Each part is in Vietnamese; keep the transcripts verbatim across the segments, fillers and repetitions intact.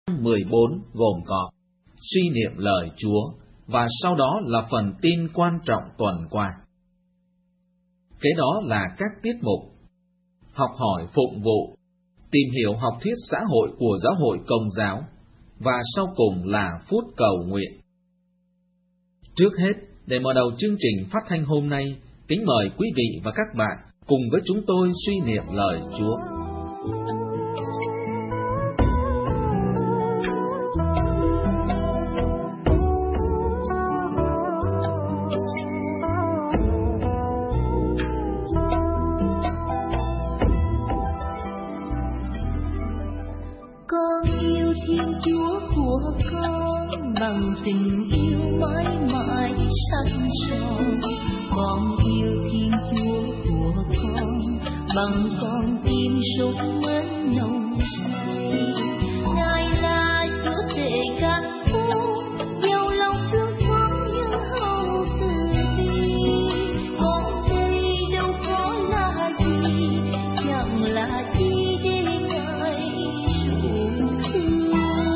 mười bốn gồm có suy niệm lời Chúa, và sau đó là phần tin quan trọng tuần qua. Kế đó là các tiết mục: học hỏi phụng vụ, tìm hiểu học thuyết xã hội của giáo hội Công giáo, và sau cùng là phút cầu nguyện. Trước hết, để mở đầu chương trình phát thanh hôm nay, kính mời quý vị và các bạn cùng với chúng tôi suy niệm lời Chúa. Bằng tình yêu mãi mãi săn soi, con yêu Thiên Chúa của con bằng con tim sung mến nồng say. Ngài là Chúa tể cả phố, giàu lòng thương xót nhưng hậu từ bi. Con đây đâu có là gì, chẳng là chi để Ngài ruộng thương.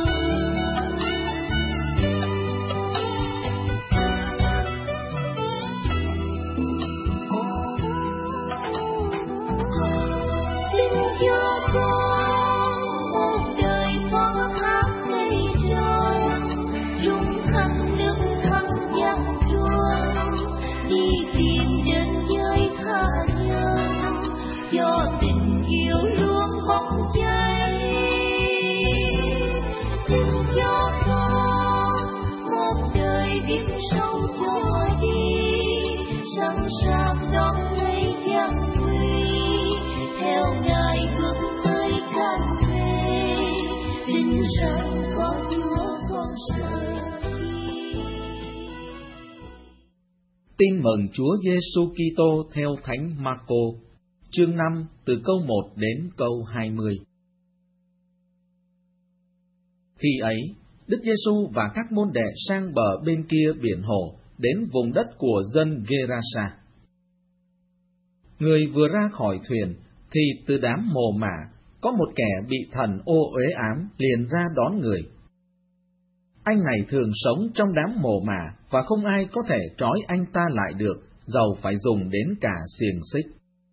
Tin mừng Chúa Giêsu Kitô theo Thánh Marco, chương năm từ câu một đến câu hai mươi. Khi ấy, Đức Giêsu và các môn đệ sang bờ bên kia biển hồ, đến vùng đất của dân Gerasa. Người vừa ra khỏi thuyền, thì từ đám mồ mả có một kẻ bị thần ô uế ám liền ra đón người. Anh này thường sống trong đám mồ mả, và không ai có thể trói anh ta lại được, dầu phải dùng đến cả xiềng xích.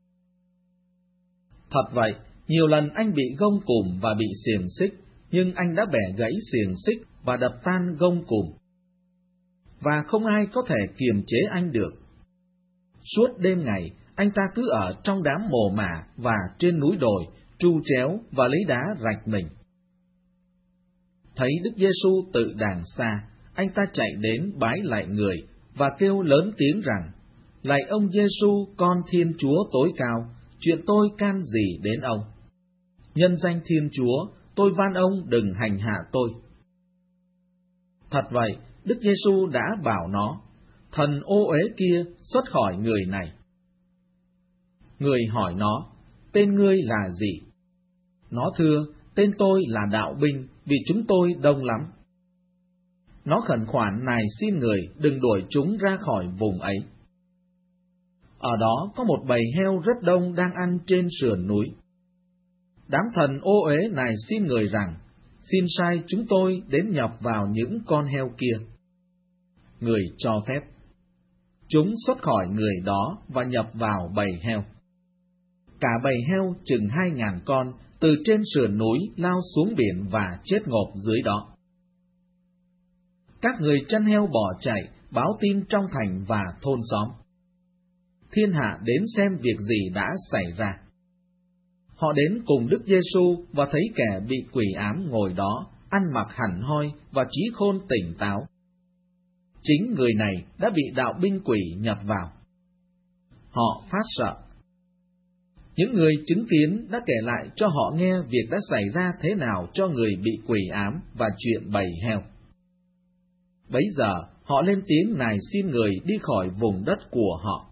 Thật vậy, nhiều lần anh bị gông cùm và bị xiềng xích, nhưng anh đã bẻ gãy xiềng xích và đập tan gông cùm, và không ai có thể kiềm chế anh được. Suốt đêm ngày, anh ta cứ ở trong đám mồ mả và trên núi đồi, tru chéo và lấy đá rạch mình. Thấy Đức Giêsu tự đàng xa, anh ta chạy đến bái lạy người và kêu lớn tiếng rằng: Lạy ông Giêsu, con Thiên Chúa tối cao, chuyện tôi can gì đến ông? Nhân danh Thiên Chúa, tôi van ông đừng hành hạ tôi. Thật vậy, Đức Giêsu đã bảo nó: thần ô uế kia xuất khỏi người này. Người hỏi nó: tên ngươi là gì? Nó thưa: tên tôi là Đạo Binh, vì chúng tôi đông lắm. Nó khẩn khoản nài xin người đừng đuổi chúng ra khỏi vùng ấy. Ở đó có một bầy heo rất đông đang ăn trên sườn núi. Đám thần ô uế nài xin người rằng: xin sai chúng tôi đến nhập vào những con heo kia. Người cho phép. Chúng xuất khỏi người đó và nhập vào bầy heo. Cả bầy heo chừng hai ngàn con từ trên sườn núi lao xuống biển và chết ngộp dưới đó. Các người chăn heo bỏ chạy, báo tin trong thành và thôn xóm. Thiên hạ đến xem việc gì đã xảy ra. Họ đến cùng Đức Giêsu và thấy kẻ bị quỷ ám ngồi đó, ăn mặc hẳn hoi và trí khôn tỉnh táo. Chính người này đã bị đạo binh quỷ nhập vào. Họ phát sợ. Những người chứng kiến đã kể lại cho họ nghe việc đã xảy ra thế nào cho người bị quỷ ám và chuyện bầy heo. Bấy giờ họ lên tiếng nài xin người đi khỏi vùng đất của họ.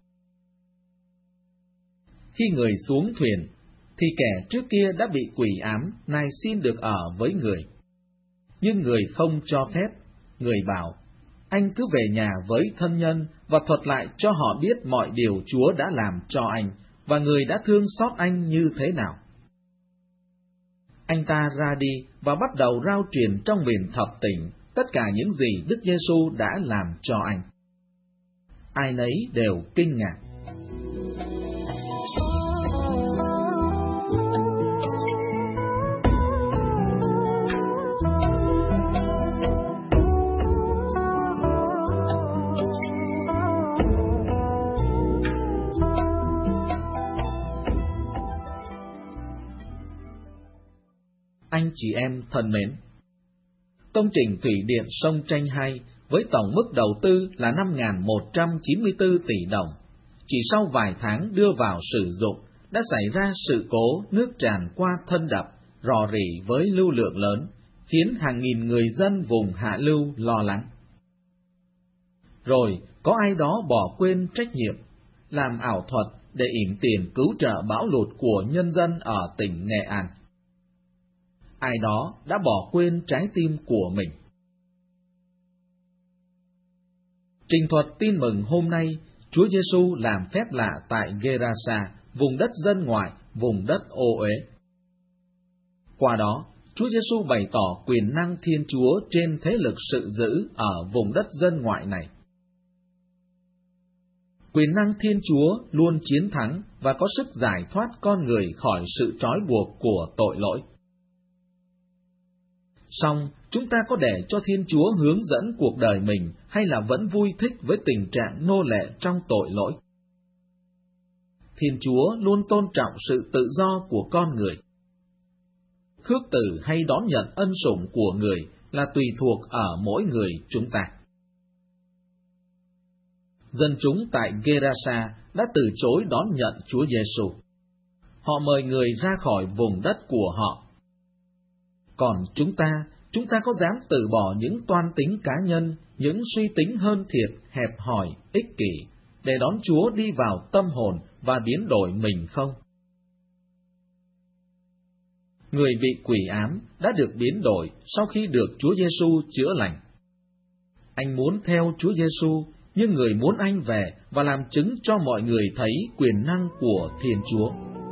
Khi người xuống thuyền, thì kẻ trước kia đã bị quỷ ám nài xin được ở với người. Nhưng người không cho phép. Người bảo: anh cứ về nhà với thân nhân và thuật lại cho họ biết mọi điều Chúa đã làm cho anh, và người đã thương xót anh như thế nào. Anh ta ra đi và bắt đầu rao truyền trong miền thập tỉnh tất cả những gì Đức Giêsu đã làm cho anh. Ai nấy đều kinh ngạc. Anh chị em thân mến, công trình thủy điện sông Tranh hai với tổng mức đầu tư là năm nghìn một trăm chín mươi tư tỷ đồng, chỉ sau vài tháng đưa vào sử dụng đã xảy ra sự cố nước tràn qua thân đập, rò rỉ với lưu lượng lớn, khiến hàng nghìn người dân vùng hạ lưu lo lắng. Rồi có ai đó bỏ quên trách nhiệm, làm ảo thuật để ỉm tiền cứu trợ bão lụt của nhân dân ở tỉnh Nghệ An. Ai đó đã bỏ quên trái tim của mình. Trình thuật tin mừng hôm nay, Chúa Giêsu làm phép lạ tại Gerasa, vùng đất dân ngoại, vùng đất ô uế. Qua đó, Chúa Giêsu bày tỏ quyền năng Thiên Chúa trên thế lực sự dữ ở vùng đất dân ngoại này. Quyền năng Thiên Chúa luôn chiến thắng và có sức giải thoát con người khỏi sự trói buộc của tội lỗi. Song, chúng ta có để cho Thiên Chúa hướng dẫn cuộc đời mình hay là vẫn vui thích với tình trạng nô lệ trong tội lỗi? Thiên Chúa luôn tôn trọng sự tự do của con người. Khước từ hay đón nhận ân sủng của người là tùy thuộc ở mỗi người chúng ta. Dân chúng tại Gerasa đã từ chối đón nhận Chúa Giêsu. Họ mời người ra khỏi vùng đất của họ. Còn chúng ta, chúng ta có dám từ bỏ những toan tính cá nhân, những suy tính hơn thiệt, hẹp hòi, ích kỷ, để đón Chúa đi vào tâm hồn và biến đổi mình không? Người bị quỷ ám đã được biến đổi sau khi được Chúa Giêsu chữa lành. Anh muốn theo Chúa Giêsu, nhưng người muốn anh về và làm chứng cho mọi người thấy quyền năng của Thiên Chúa.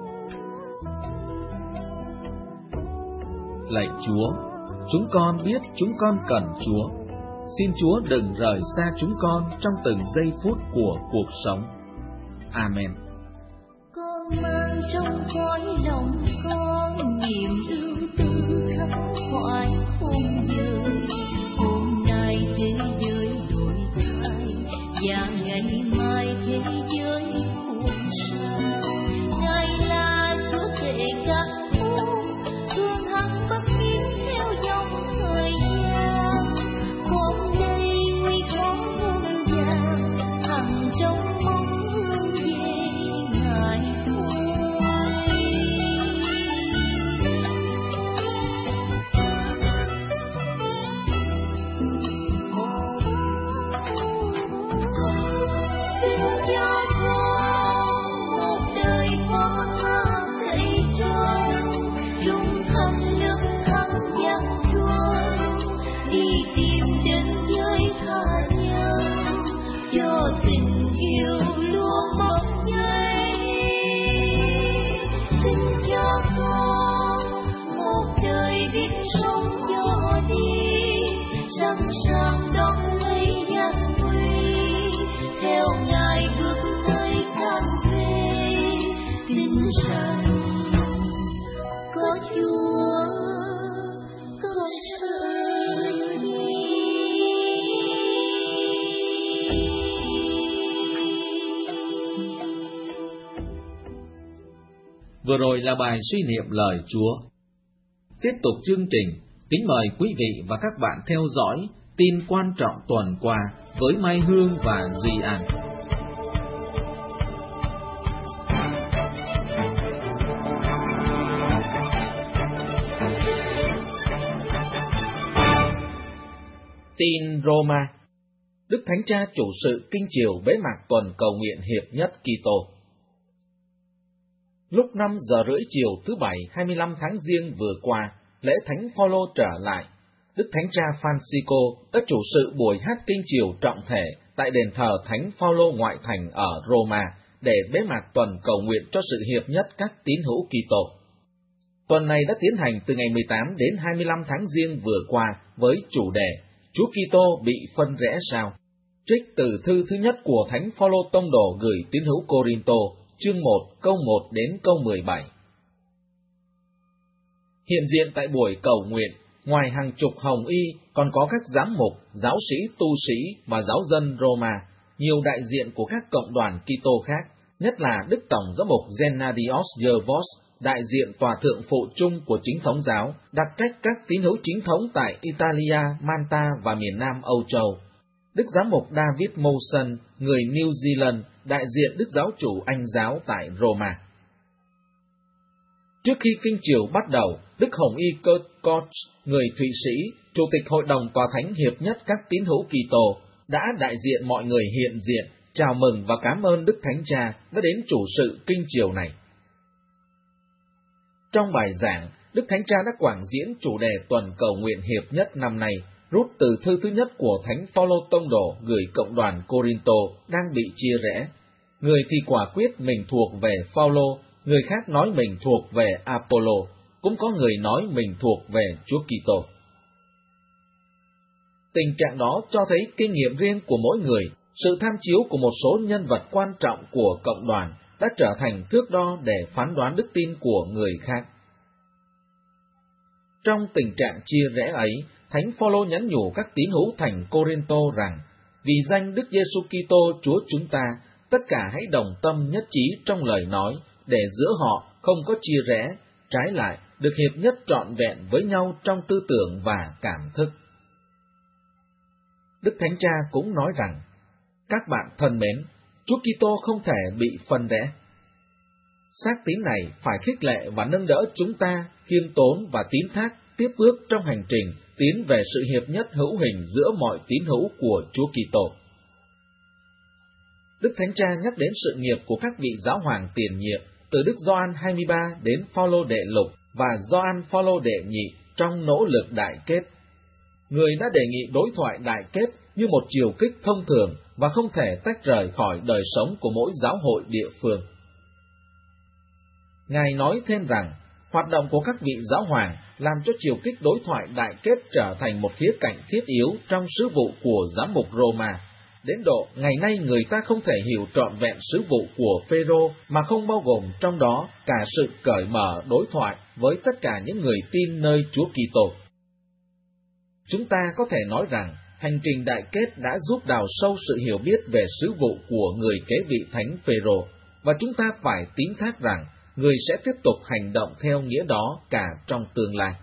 Lạy Chúa, chúng con biết chúng con cần Chúa. Xin Chúa đừng rời xa chúng con trong từng giây phút của cuộc sống. Amen. Con mang trong cõi lòng con niềm ưu tư khắc khoải không dời. Hôm nay thế giới đổi thay và ngày mai thế giới buồn xa. Ngài là Chúa tể các khúc, thương hằng bất biến theo dòng thời gian. Con đây nguy khó hương vàng, hằng trong mong hương về Ngài thôi. Xin cho con một đời có tha dạy tròn, rung thầm nước thắm vang truông, đi tìm đến giới tha nhân, cho tình yêu luôn bốc cháy. Xin cho con một đời biết sống cho đi, sẵn sàng đón lấy gian nguy, theo Ngài bước tới cam về, tin rằng có Chúa, có sự đi. Vừa rồi là bài suy niệm lời Chúa. Tiếp tục chương trình, kính mời quý vị và các bạn theo dõi tin quan trọng tuần qua với Mai Hương và Duy An. Tin Roma. Đức Thánh Cha chủ sự kinh chiều bế mạc tuần cầu nguyện hiệp nhất Kitô. Lúc năm giờ rưỡi chiều thứ Bảy hai mươi lăm tháng Giêng vừa qua, lễ Thánh Phaolô trở lại. Đức Thánh Cha Francisco đã chủ sự buổi hát kinh chiều trọng thể tại đền thờ Thánh Phaolô ngoại thành ở Roma để bế mạc tuần cầu nguyện cho sự hiệp nhất các tín hữu Kitô. Tuần này đã tiến hành từ ngày mười tám đến hai mươi lăm tháng Giêng vừa qua với chủ đề Chúa Kitô bị phân rẽ sao? Trích từ thư thứ nhất của Thánh Phaolô Tông đồ gửi tín hữu Cô-rin-tô, chương một, câu một đến câu mười bảy. Hiện diện tại buổi cầu nguyện, ngoài hàng chục hồng y, còn có các giám mục, giáo sĩ, tu sĩ và giáo dân Roma, nhiều đại diện của các cộng đoàn Kitô khác, nhất là Đức Tổng giám mục Gennadios Yervos, đại diện tòa thượng phụ chung của chính thống giáo, đặc trách các tín hữu chính thống tại Italia, Malta và miền Nam Âu Châu. Đức giám mục David Mawson, người New Zealand, đại diện Đức giáo chủ Anh giáo tại Roma. Trước khi kinh chiều bắt đầu, Đức Hồng Y Kurt Koch, người Thụy Sĩ, Chủ tịch Hội đồng Tòa Thánh Hiệp nhất các tín hữu Kitô, đã đại diện mọi người hiện diện, chào mừng và cảm ơn Đức Thánh Cha đã đến chủ sự kinh chiều này. Trong bài giảng, Đức Thánh Cha đã quảng diễn chủ đề tuần cầu nguyện hiệp nhất năm nay, rút từ thư thứ nhất của Thánh Phaolô Tông đồ gửi cộng đoàn Cô-rin-tô đang bị chia rẽ. Người thì quả quyết mình thuộc về Phaolô, người khác nói mình thuộc về Apollo, cũng có người nói mình thuộc về Chúa Kitô. Tình trạng đó cho thấy kinh nghiệm riêng của mỗi người, sự tham chiếu của một số nhân vật quan trọng của cộng đoàn đã trở thành thước đo để phán đoán đức tin của người khác. Trong tình trạng chia rẽ ấy, Thánh Phaolô nhắn nhủ các tín hữu thành Cô-rin-tô rằng, vì danh Đức Giêsu Kitô Chúa chúng ta, tất cả hãy đồng tâm nhất trí trong lời nói, để giữa họ không có chia rẽ, trái lại được hiệp nhất trọn vẹn với nhau trong tư tưởng và cảm thức. Đức Thánh Cha cũng nói rằng, các bạn thân mến, Chúa Kitô không thể bị phân rẽ. Xác tín này phải khích lệ và nâng đỡ chúng ta khiêm tốn và tín thác tiếp bước trong hành trình tiến về sự hiệp nhất hữu hình giữa mọi tín hữu của Chúa Kitô. Đức Thánh Cha nhắc đến sự nghiệp của các vị giáo hoàng tiền nhiệm, từ Đức Gioan hai mươi ba đến Phaolô đệ lục và Gioan Phaolô đệ nhị trong nỗ lực đại kết. Người đã đề nghị đối thoại đại kết như một chiều kích thông thường và không thể tách rời khỏi đời sống của mỗi giáo hội địa phương. Ngài nói thêm rằng, hoạt động của các vị giáo hoàng làm cho chiều kích đối thoại đại kết trở thành một khía cạnh thiết yếu trong sứ vụ của giám mục Roma, đến độ ngày nay người ta không thể hiểu trọn vẹn sứ vụ của Phêrô mà không bao gồm trong đó cả sự cởi mở đối thoại với tất cả những người tin nơi Chúa Kitô. Chúng ta có thể nói rằng, hành trình đại kết đã giúp đào sâu sự hiểu biết về sứ vụ của người kế vị Thánh Phêrô, và chúng ta phải tín thác rằng người sẽ tiếp tục hành động theo nghĩa đó cả trong tương lai.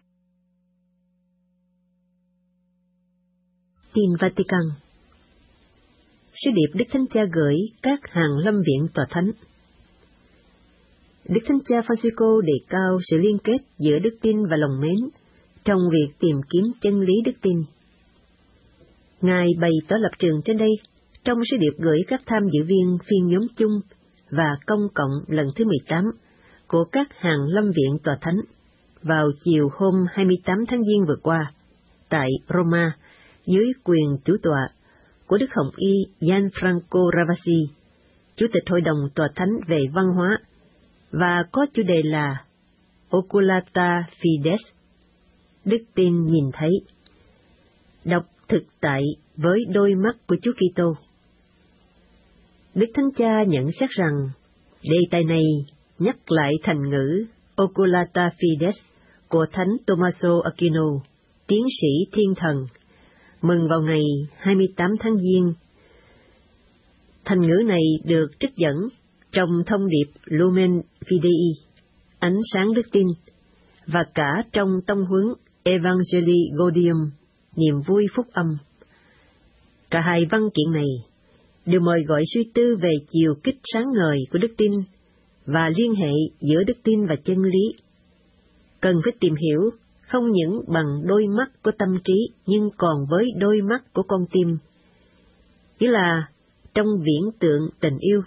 Tin Vatican. Sứ điệp Đức Thánh Cha gửi các hàng lâm viện tòa thánh. Đức Thánh Cha Francisco đề cao sự liên kết giữa đức tin và lòng mến trong việc tìm kiếm chân lý đức tin. Ngài bày tỏ lập trường trên đây trong sứ điệp gửi các tham dự viên phiên nhóm chung và công cộng lần thứ mười tám của các hàng lâm viện tòa thánh vào chiều hôm hai mươi tám tháng Giêng vừa qua tại Roma dưới quyền chủ tọa của Đức Hồng Y Gianfranco Ravasi, Chủ tịch Hội đồng Tòa Thánh về Văn hóa, và có chủ đề là Oculata Fides, đức tin nhìn thấy, đọc thực tại với đôi mắt của Chúa Kitô. Đức Thánh Cha nhận xét rằng, đề tài này nhắc lại thành ngữ Oculata Fides của Thánh Tommaso Aquino, tiến sĩ thiên thần, mừng vào ngày hai mươi tám tháng Giêng. Thành ngữ này được trích dẫn trong thông điệp Lumen Fidei, ánh sáng đức tin, và cả trong tông huấn Evangelii Gaudium, niềm vui phúc âm. Cả hai văn kiện này đều mời gọi suy tư về chiều kích sáng ngời của đức tin và liên hệ giữa đức tin và chân lý. Cần phải tìm hiểu không những bằng đôi mắt của tâm trí, nhưng còn với đôi mắt của con tim, nghĩa là trong viễn tượng tình yêu.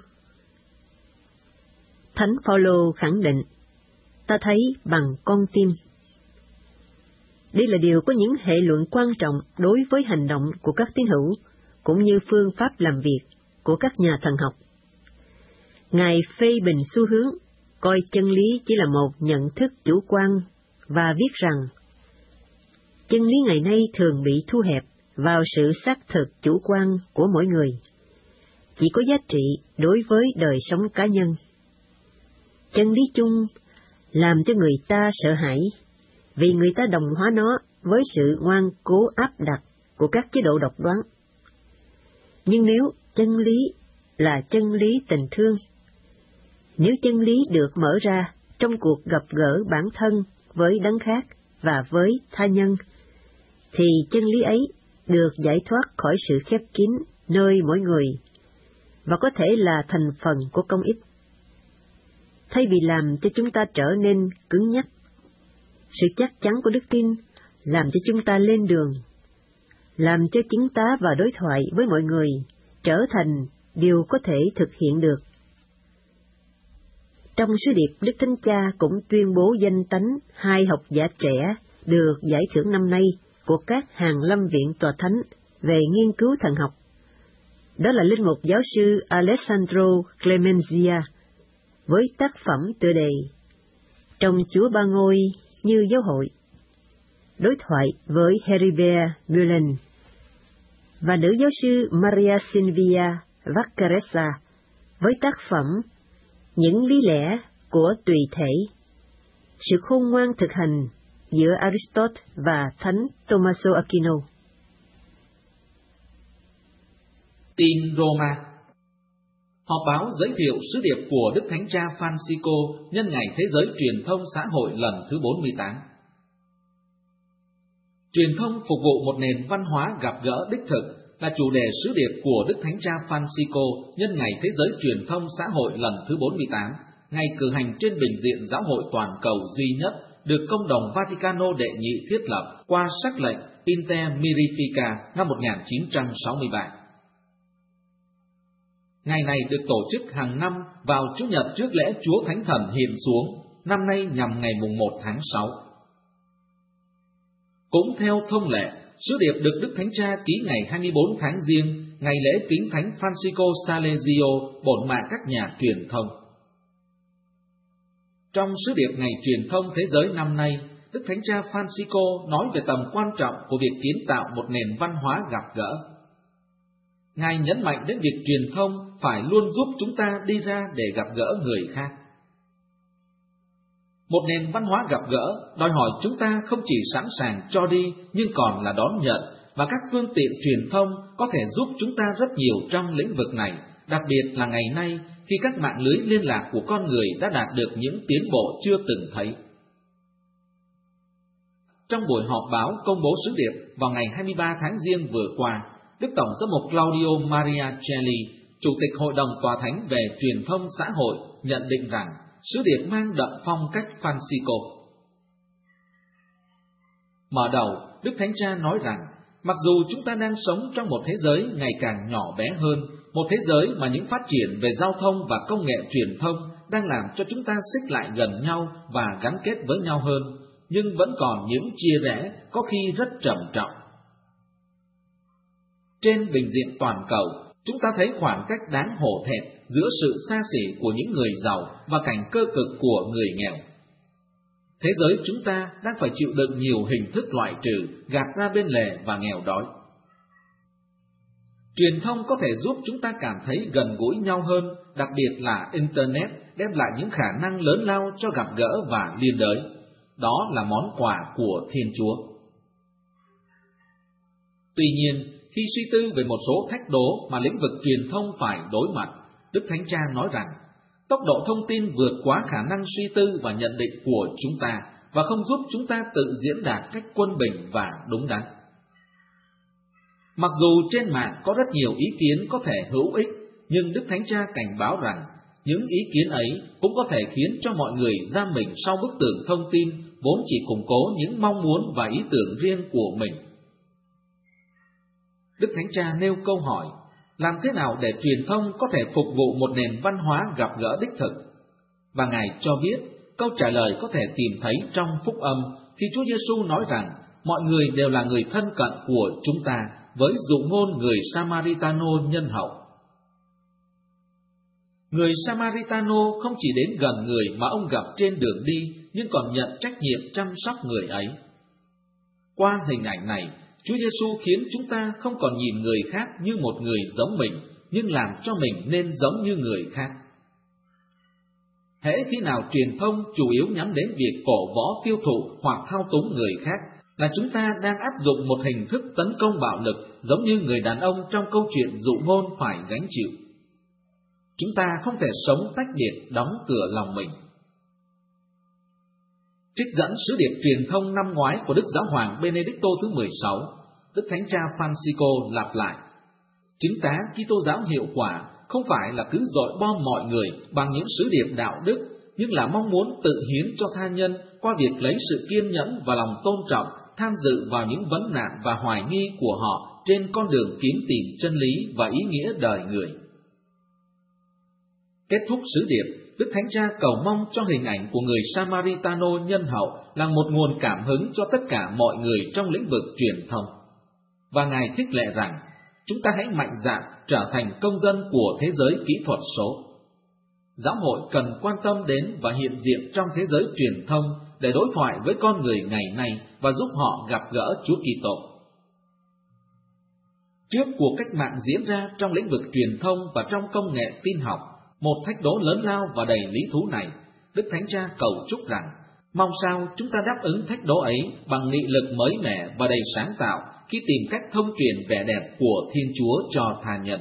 Thánh Phaolô khẳng định, ta thấy bằng con tim. Đây là điều có những hệ luận quan trọng đối với hành động của các tín hữu, cũng như phương pháp làm việc của các nhà thần học. Ngài phê bình xu hướng coi chân lý chỉ là một nhận thức chủ quan và viết rằng chân lý ngày nay thường bị thu hẹp vào sự xác thực chủ quan của mỗi người, chỉ có giá trị đối với đời sống cá nhân. Chân lý chung làm cho người ta sợ hãi, vì người ta đồng hóa nó với sự ngoan cố áp đặt của các chế độ độc đoán. Nhưng nếu chân lý là chân lý tình thương, nếu chân lý được mở ra trong cuộc gặp gỡ bản thân với đấng khác và với tha nhân, thì chân lý ấy được giải thoát khỏi sự khép kín nơi mỗi người, và có thể là thành phần của công ích. Thay vì làm cho chúng ta trở nên cứng nhắc, sự chắc chắn của đức tin làm cho chúng ta lên đường, làm cho chứng tá và đối thoại với mọi người trở thành điều có thể thực hiện được. Trong sứ điệp, Đức Thánh Cha cũng tuyên bố danh tánh hai học giả trẻ được giải thưởng năm nay của các hàng lâm viện tòa thánh về nghiên cứu thần học. Đó là linh mục giáo sư Alessandro Clemenzia, với tác phẩm tựa đề Trong Chúa Ba Ngôi như Giáo hội, đối thoại với Heribert Mullen, và nữ giáo sư Maria Silvia Vaccarezza với tác phẩm Những lý lẽ của tùy thể, sự khôn ngoan thực hành giữa Aristotle và Thánh Tommaso Aquino. Tin Roma. Họp báo giới thiệu sứ điệp của Đức Thánh Cha Francisco nhân ngày Thế giới Truyền thông xã hội lần thứ bốn mươi tám. Truyền thông phục vụ một nền văn hóa gặp gỡ đích thực là chủ đề sứ điệp của Đức Thánh Cha Francisco nhân ngày Thế giới Truyền thông xã hội lần thứ bốn mươi tám, ngày cử hành trên bình diện giáo hội toàn cầu duy nhất được Công đồng Vaticano đệ nhị thiết lập qua sắc lệnh Inter Mirifica năm một nghìn chín trăm sáu mươi ba. Ngày này được tổ chức hàng năm vào Chủ nhật trước lễ Chúa Thánh Thần hiện xuống, năm nay nhằm ngày mùng một tháng sáu. Cũng theo thông lệ, sứ điệp được Đức Thánh Cha ký ngày hai mươi bốn tháng Giêng, ngày lễ kính Thánh Francisco Salesio, bổn mạng các nhà truyền thông. Trong sứ điệp ngày truyền thông thế giới năm nay, Đức Thánh Cha Francisco nói về tầm quan trọng của việc kiến tạo một nền văn hóa gặp gỡ. Ngài nhấn mạnh đến việc truyền thông phải luôn giúp chúng ta đi ra để gặp gỡ người khác. Một nền văn hóa gặp gỡ đòi hỏi chúng ta không chỉ sẵn sàng cho đi, nhưng còn là đón nhận, và các phương tiện truyền thông có thể giúp chúng ta rất nhiều trong lĩnh vực này, đặc biệt là ngày nay khi các mạng lưới liên lạc của con người đã đạt được những tiến bộ chưa từng thấy. Trong buổi họp báo công bố sứ điệp vào ngày hai mươi ba tháng Giêng vừa qua, Đức Tổng giám mục Claudio Maria Celli, Chủ tịch Hội đồng Tòa Thánh về Truyền thông xã hội, nhận định rằng sứ điệp mang đậm phong cách Francisco. Mở đầu, Đức Thánh Cha nói rằng, mặc dù chúng ta đang sống trong một thế giới ngày càng nhỏ bé hơn, một thế giới mà những phát triển về giao thông và công nghệ truyền thông đang làm cho chúng ta xích lại gần nhau và gắn kết với nhau hơn, nhưng vẫn còn những chia rẽ, có khi rất trầm trọng. Trên bình diện toàn cầu, chúng ta thấy khoảng cách đáng hổ thẹn giữa sự xa xỉ của những người giàu và cảnh cơ cực của người nghèo. Thế giới chúng ta đang phải chịu đựng nhiều hình thức loại trừ, gạt ra bên lề và nghèo đói. Truyền thông có thể giúp chúng ta cảm thấy gần gũi nhau hơn, đặc biệt là Internet đem lại những khả năng lớn lao cho gặp gỡ và liên đới. Đó là món quà của Thiên Chúa. Tuy nhiên, khi suy tư về một số thách đố mà lĩnh vực truyền thông phải đối mặt, Đức Thánh Cha nói rằng, tốc độ thông tin vượt quá khả năng suy tư và nhận định của chúng ta, và không giúp chúng ta tự diễn đạt cách quân bình và đúng đắn. Mặc dù trên mạng có rất nhiều ý kiến có thể hữu ích, nhưng Đức Thánh Cha cảnh báo rằng, những ý kiến ấy cũng có thể khiến cho mọi người giam mình sau bức tường thông tin, vốn chỉ củng cố những mong muốn và ý tưởng riêng của mình. Đức Thánh Cha nêu câu hỏi, làm thế nào để truyền thông có thể phục vụ một nền văn hóa gặp gỡ đích thực? Và Ngài cho biết, câu trả lời có thể tìm thấy trong Phúc Âm khi Chúa Giêsu nói rằng mọi người đều là người thân cận của chúng ta, với dụ ngôn người Samaritano nhân hậu. Người Samaritano không chỉ đến gần người mà ông gặp trên đường đi, nhưng còn nhận trách nhiệm chăm sóc người ấy. Qua hình ảnh này, Chúa Giêsu khiến chúng ta không còn nhìn người khác như một người giống mình, nhưng làm cho mình nên giống như người khác. Hễ khi nào truyền thông chủ yếu nhắm đến việc cổ võ tiêu thụ hoặc thao túng người khác, là chúng ta đang áp dụng một hình thức tấn công bạo lực giống như người đàn ông trong câu chuyện dụ ngôn phải gánh chịu. Chúng ta không thể sống tách biệt, đóng cửa lòng mình. Trích dẫn sứ điệp truyền thông năm ngoái của Đức Giáo hoàng Benedicto thứ mười sáu, Đức Thánh cha Francisco lặp lại: chứng tá Kitô giáo hiệu quả không phải là cứ dội bom mọi người bằng những sứ điệp đạo đức, nhưng là mong muốn tự hiến cho tha nhân qua việc lấy sự kiên nhẫn và lòng tôn trọng tham dự vào những vấn nạn và hoài nghi của họ trên con đường kiếm tìm chân lý và ý nghĩa đời người. Kết thúc sứ điệp, Đức Thánh Cha cầu mong cho hình ảnh của người Samaritano nhân hậu là một nguồn cảm hứng cho tất cả mọi người trong lĩnh vực truyền thông. Và Ngài khích lệ rằng, chúng ta hãy mạnh dạn trở thành công dân của thế giới kỹ thuật số. Giáo hội cần quan tâm đến và hiện diện trong thế giới truyền thông để đối thoại với con người ngày nay và giúp họ gặp gỡ Chúa Kitô. Trước cuộc cách mạng diễn ra trong lĩnh vực truyền thông và trong công nghệ tin học, một thách đố lớn lao và đầy lý thú này, Đức Thánh Cha cầu chúc rằng, mong sao chúng ta đáp ứng thách đố ấy bằng nghị lực mới mẻ và đầy sáng tạo khi tìm cách thông truyền vẻ đẹp của Thiên Chúa cho tha nhân.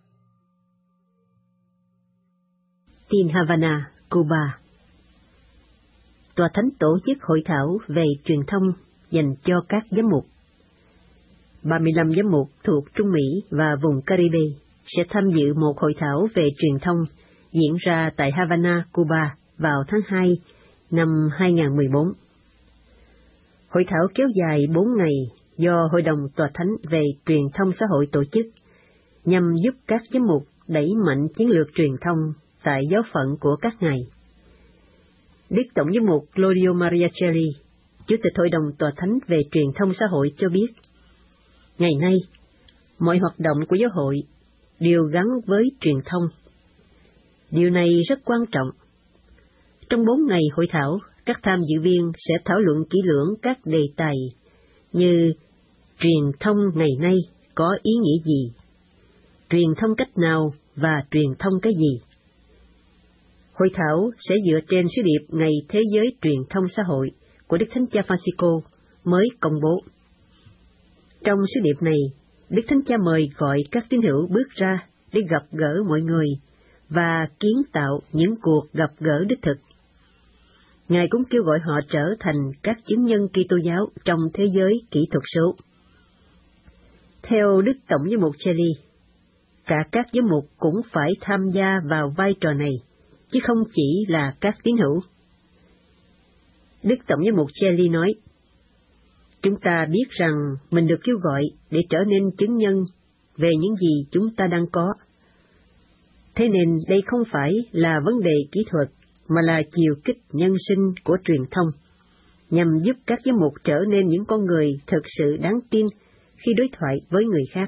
Tin Havana, Cuba. Tòa Thánh tổ chức hội thảo về truyền thông dành cho các giám mục. ba mươi lăm giám mục thuộc Trung Mỹ và vùng Caribe sẽ tham dự một hội thảo về truyền thông diễn ra tại Havana, Cuba vào tháng hai năm hai nghìn không trăm mười bốn. Hội thảo kéo dài bốn ngày do Hội đồng Tòa Thánh về truyền thông xã hội tổ chức, nhằm giúp các giám mục đẩy mạnh chiến lược truyền thông tại giáo phận của các ngài. Đức Tổng giám mục Claudio Maria Celli, Chủ tịch Hội đồng Tòa Thánh về truyền thông xã hội cho biết, ngày nay, mọi hoạt động của giáo hội đều gắn với truyền thông. Điều này rất quan trọng. Trong bốn ngày hội thảo, các tham dự viên sẽ thảo luận kỹ lưỡng các đề tài như truyền thông ngày nay có ý nghĩa gì, truyền thông cách nào và truyền thông cái gì. Hội thảo sẽ dựa trên sứ điệp Ngày Thế giới Truyền thông xã hội của Đức Thánh Cha Francisco mới công bố. Trong sứ điệp này, Đức Thánh Cha mời gọi các tín hữu bước ra để gặp gỡ mọi người và kiến tạo những cuộc gặp gỡ đích thực. Ngài cũng kêu gọi họ trở thành các chứng nhân Kitô giáo trong thế giới kỹ thuật số. Theo Đức Tổng giám mục Celli, cả các giám mục cũng phải tham gia vào vai trò này, chứ không chỉ là các tín hữu. Đức Tổng giám mục Celli nói, chúng ta biết rằng mình được kêu gọi để trở nên chứng nhân về những gì chúng ta đang có. Thế nên đây không phải là vấn đề kỹ thuật, mà là chiều kích nhân sinh của truyền thông, nhằm giúp các giám mục trở nên những con người thực sự đáng tin khi đối thoại với người khác.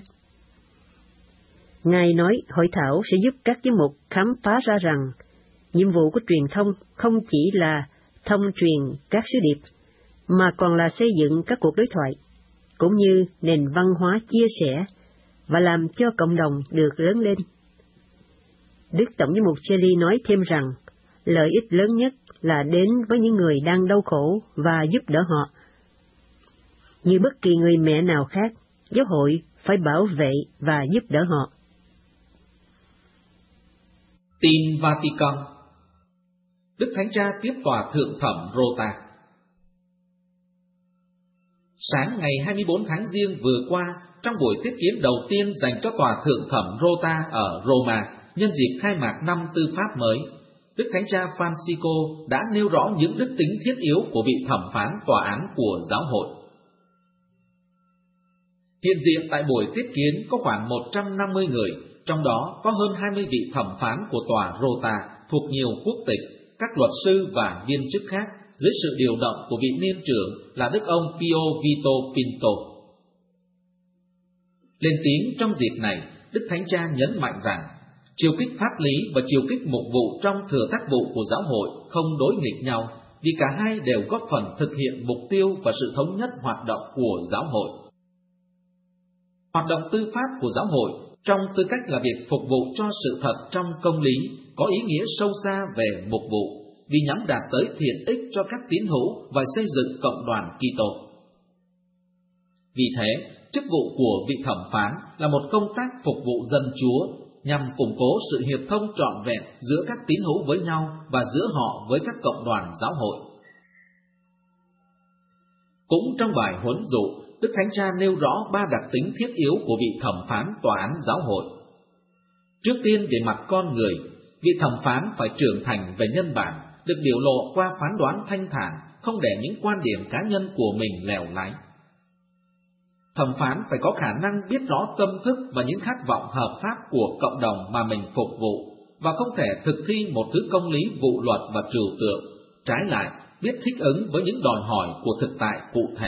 Ngài nói hội thảo sẽ giúp các giám mục khám phá ra rằng nhiệm vụ của truyền thông không chỉ là thông truyền các sứ điệp, mà còn là xây dựng các cuộc đối thoại, cũng như nền văn hóa chia sẻ và làm cho cộng đồng được lớn lên. Đức Tổng giám mục Celli nói thêm rằng, lợi ích lớn nhất là đến với những người đang đau khổ và giúp đỡ họ. Như bất kỳ người mẹ nào khác, giáo hội phải bảo vệ và giúp đỡ họ. Tin Vatican. Đức Thánh Cha tiếp tòa thượng thẩm Rota. Sáng ngày hai mươi bốn tháng Giêng vừa qua, trong buổi tiếp kiến đầu tiên dành cho tòa thượng thẩm Rota ở Roma, nhân dịp khai mạc năm tư pháp mới, Đức Thánh Cha Francisco đã nêu rõ những đức tính thiết yếu của vị thẩm phán tòa án của giáo hội. Hiện diện tại buổi tiếp kiến có khoảng một trăm năm mươi người, trong đó có hơn hai mươi vị thẩm phán của tòa Rota thuộc nhiều quốc tịch, các luật sư và viên chức khác, dưới sự điều động của vị niên trưởng là Đức ông Pio Vito Pinto. Lên tiếng trong dịp này, Đức Thánh Cha nhấn mạnh rằng, chiều kích pháp lý và chiều kích mục vụ trong thừa tác vụ của giáo hội không đối nghịch nhau, vì cả hai đều góp phần thực hiện mục tiêu và sự thống nhất hoạt động của giáo hội. Hoạt động tư pháp của giáo hội trong tư cách là việc phục vụ cho sự thật trong công lý có ý nghĩa sâu xa về mục vụ, vì nhắm đạt tới thiện ích cho các tín hữu và xây dựng cộng đoàn Kitô. Vì thế, chức vụ của vị thẩm phán là một công tác phục vụ dân Chúa nhằm củng cố sự hiệp thông trọn vẹn giữa các tín hữu với nhau và giữa họ với các cộng đoàn giáo hội. Cũng trong bài huấn dụ, Đức Thánh Cha nêu rõ ba đặc tính thiết yếu của vị thẩm phán tòa án giáo hội. Trước tiên, về mặt con người, vị thẩm phán phải trưởng thành về nhân bản, được biểu lộ qua phán đoán thanh thản, không để những quan điểm cá nhân của mình lèo lái. Thẩm phán phải có khả năng biết rõ tâm thức và những khát vọng hợp pháp của cộng đồng mà mình phục vụ, và không thể thực thi một thứ công lý vụ luật và trừu tượng. Trái lại, biết thích ứng với những đòi hỏi của thực tại cụ thể.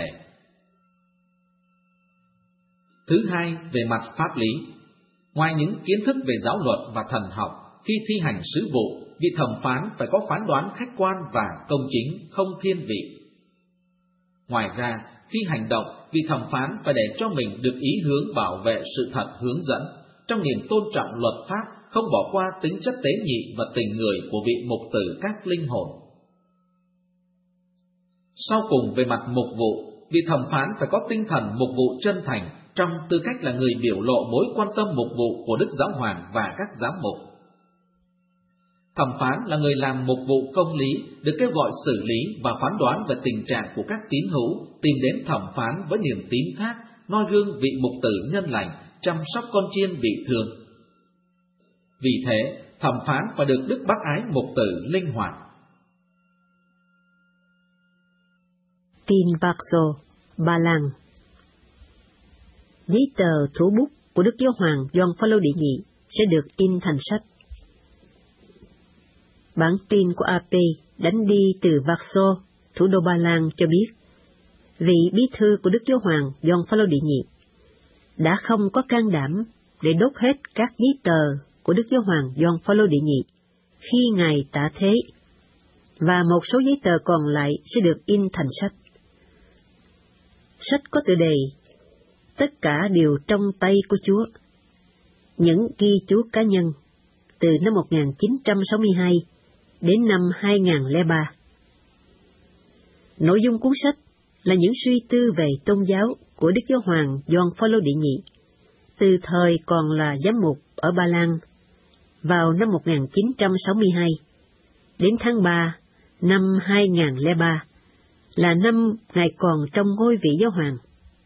Thứ hai, về mặt pháp lý, ngoài những kiến thức về giáo luật và thần học, khi thi hành sứ vụ, vị thẩm phán phải có phán đoán khách quan và công chính, không thiên vị. Ngoài ra, khi hành động, vị thẩm phán phải để cho mình được ý hướng bảo vệ sự thật hướng dẫn, trong niềm tôn trọng luật pháp, không bỏ qua tính chất tế nhị và tình người của vị mục tử các linh hồn. Sau cùng, về mặt mục vụ, vị thẩm phán phải có tinh thần mục vụ chân thành, trong tư cách là người biểu lộ mối quan tâm mục vụ của Đức Giáo Hoàng và các giám mục. Thẩm phán là người làm mục vụ công lý, được kêu gọi xử lý và phán đoán về tình trạng của các tín hữu, tìm đến thẩm phán với niềm tín thác, noi gương vị mục tử nhân lành, chăm sóc con chiên bị thương. Vì thế, thẩm phán phải được Đức Bác Ái mục tử linh hoạt. Tin Varso, Ba Lan. Giấy tờ thủ bút của Đức Giáo Hoàng Gioan Phaolô đệ nhị sẽ được in thành sách. Bản tin của a pê đánh đi từ Warsaw, thủ đô Ba Lan cho biết, vị bí thư của Đức Giáo Hoàng Gioan Phaolô đệ nhị đã không có can đảm để đốt hết các giấy tờ của Đức Giáo Hoàng Gioan Phaolô đệ nhị khi Ngài tạ thế, và một số giấy tờ còn lại sẽ được in thành sách. Sách có tựa đề Tất cả đều trong tay của Chúa, những ghi chú cá nhân từ năm một nghìn chín trăm sáu mươi hai đến năm hai nghìn lẻ ba. Nội dung cuốn sách là những suy tư về tôn giáo của Đức Giáo Hoàng Gioan Phaolô đệ nhị từ thời còn là giám mục ở Ba Lan vào năm một nghìn chín trăm sáu mươi hai đến tháng ba năm hai nghìn lẻ ba, là năm Ngài còn trong ngôi vị giáo hoàng.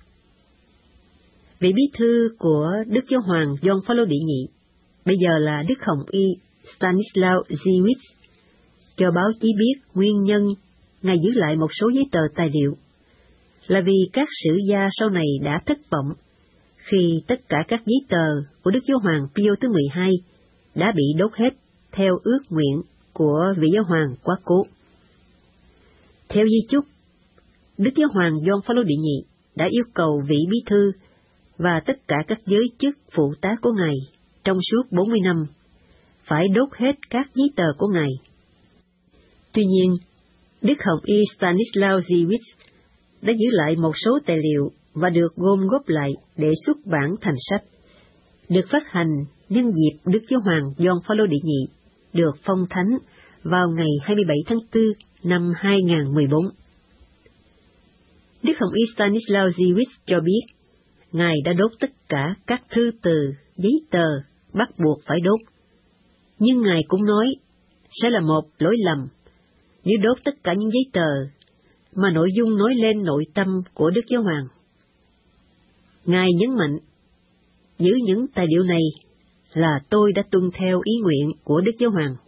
Vị bí thư của Đức Giáo Hoàng Gioan Phaolô đệ nhị bây giờ là Đức Hồng Y Stanislaw Dziwisz cho báo chí biết nguyên nhân Ngài giữ lại một số giấy tờ tài liệu là vì các sử gia sau này đã thất vọng khi tất cả các giấy tờ của Đức Giáo Hoàng Pio thứ mười hai đã bị đốt hết theo ước nguyện của vị giáo hoàng quá cố. Theo di chúc, Đức Giáo Hoàng Gioan Phaolô đệ nhị đã yêu cầu vị bí thư và tất cả các giới chức phụ tá của Ngài trong suốt bốn mươi năm phải đốt hết các giấy tờ của Ngài. Tuy nhiên, Đức Hồng Y Stanislaw Dziwisz đã giữ lại một số tài liệu và được gom góp lại để xuất bản thành sách, được phát hành nhân dịp Đức Giáo Hoàng Gioan Phaolô đệ nhị được phong thánh vào ngày hai mươi bảy tháng tư năm hai nghìn không trăm mười bốn. Đức Hồng Y Stanislaw Dziwisz cho biết, Ngài đã đốt tất cả các thư từ, giấy tờ bắt buộc phải đốt. Nhưng Ngài cũng nói, sẽ là một lỗi lầm nếu đốt tất cả những giấy tờ mà nội dung nói lên nội tâm của Đức Giáo Hoàng. Ngài nhấn mạnh, giữ những tài liệu này là tôi đã tuân theo ý nguyện của Đức Giáo Hoàng.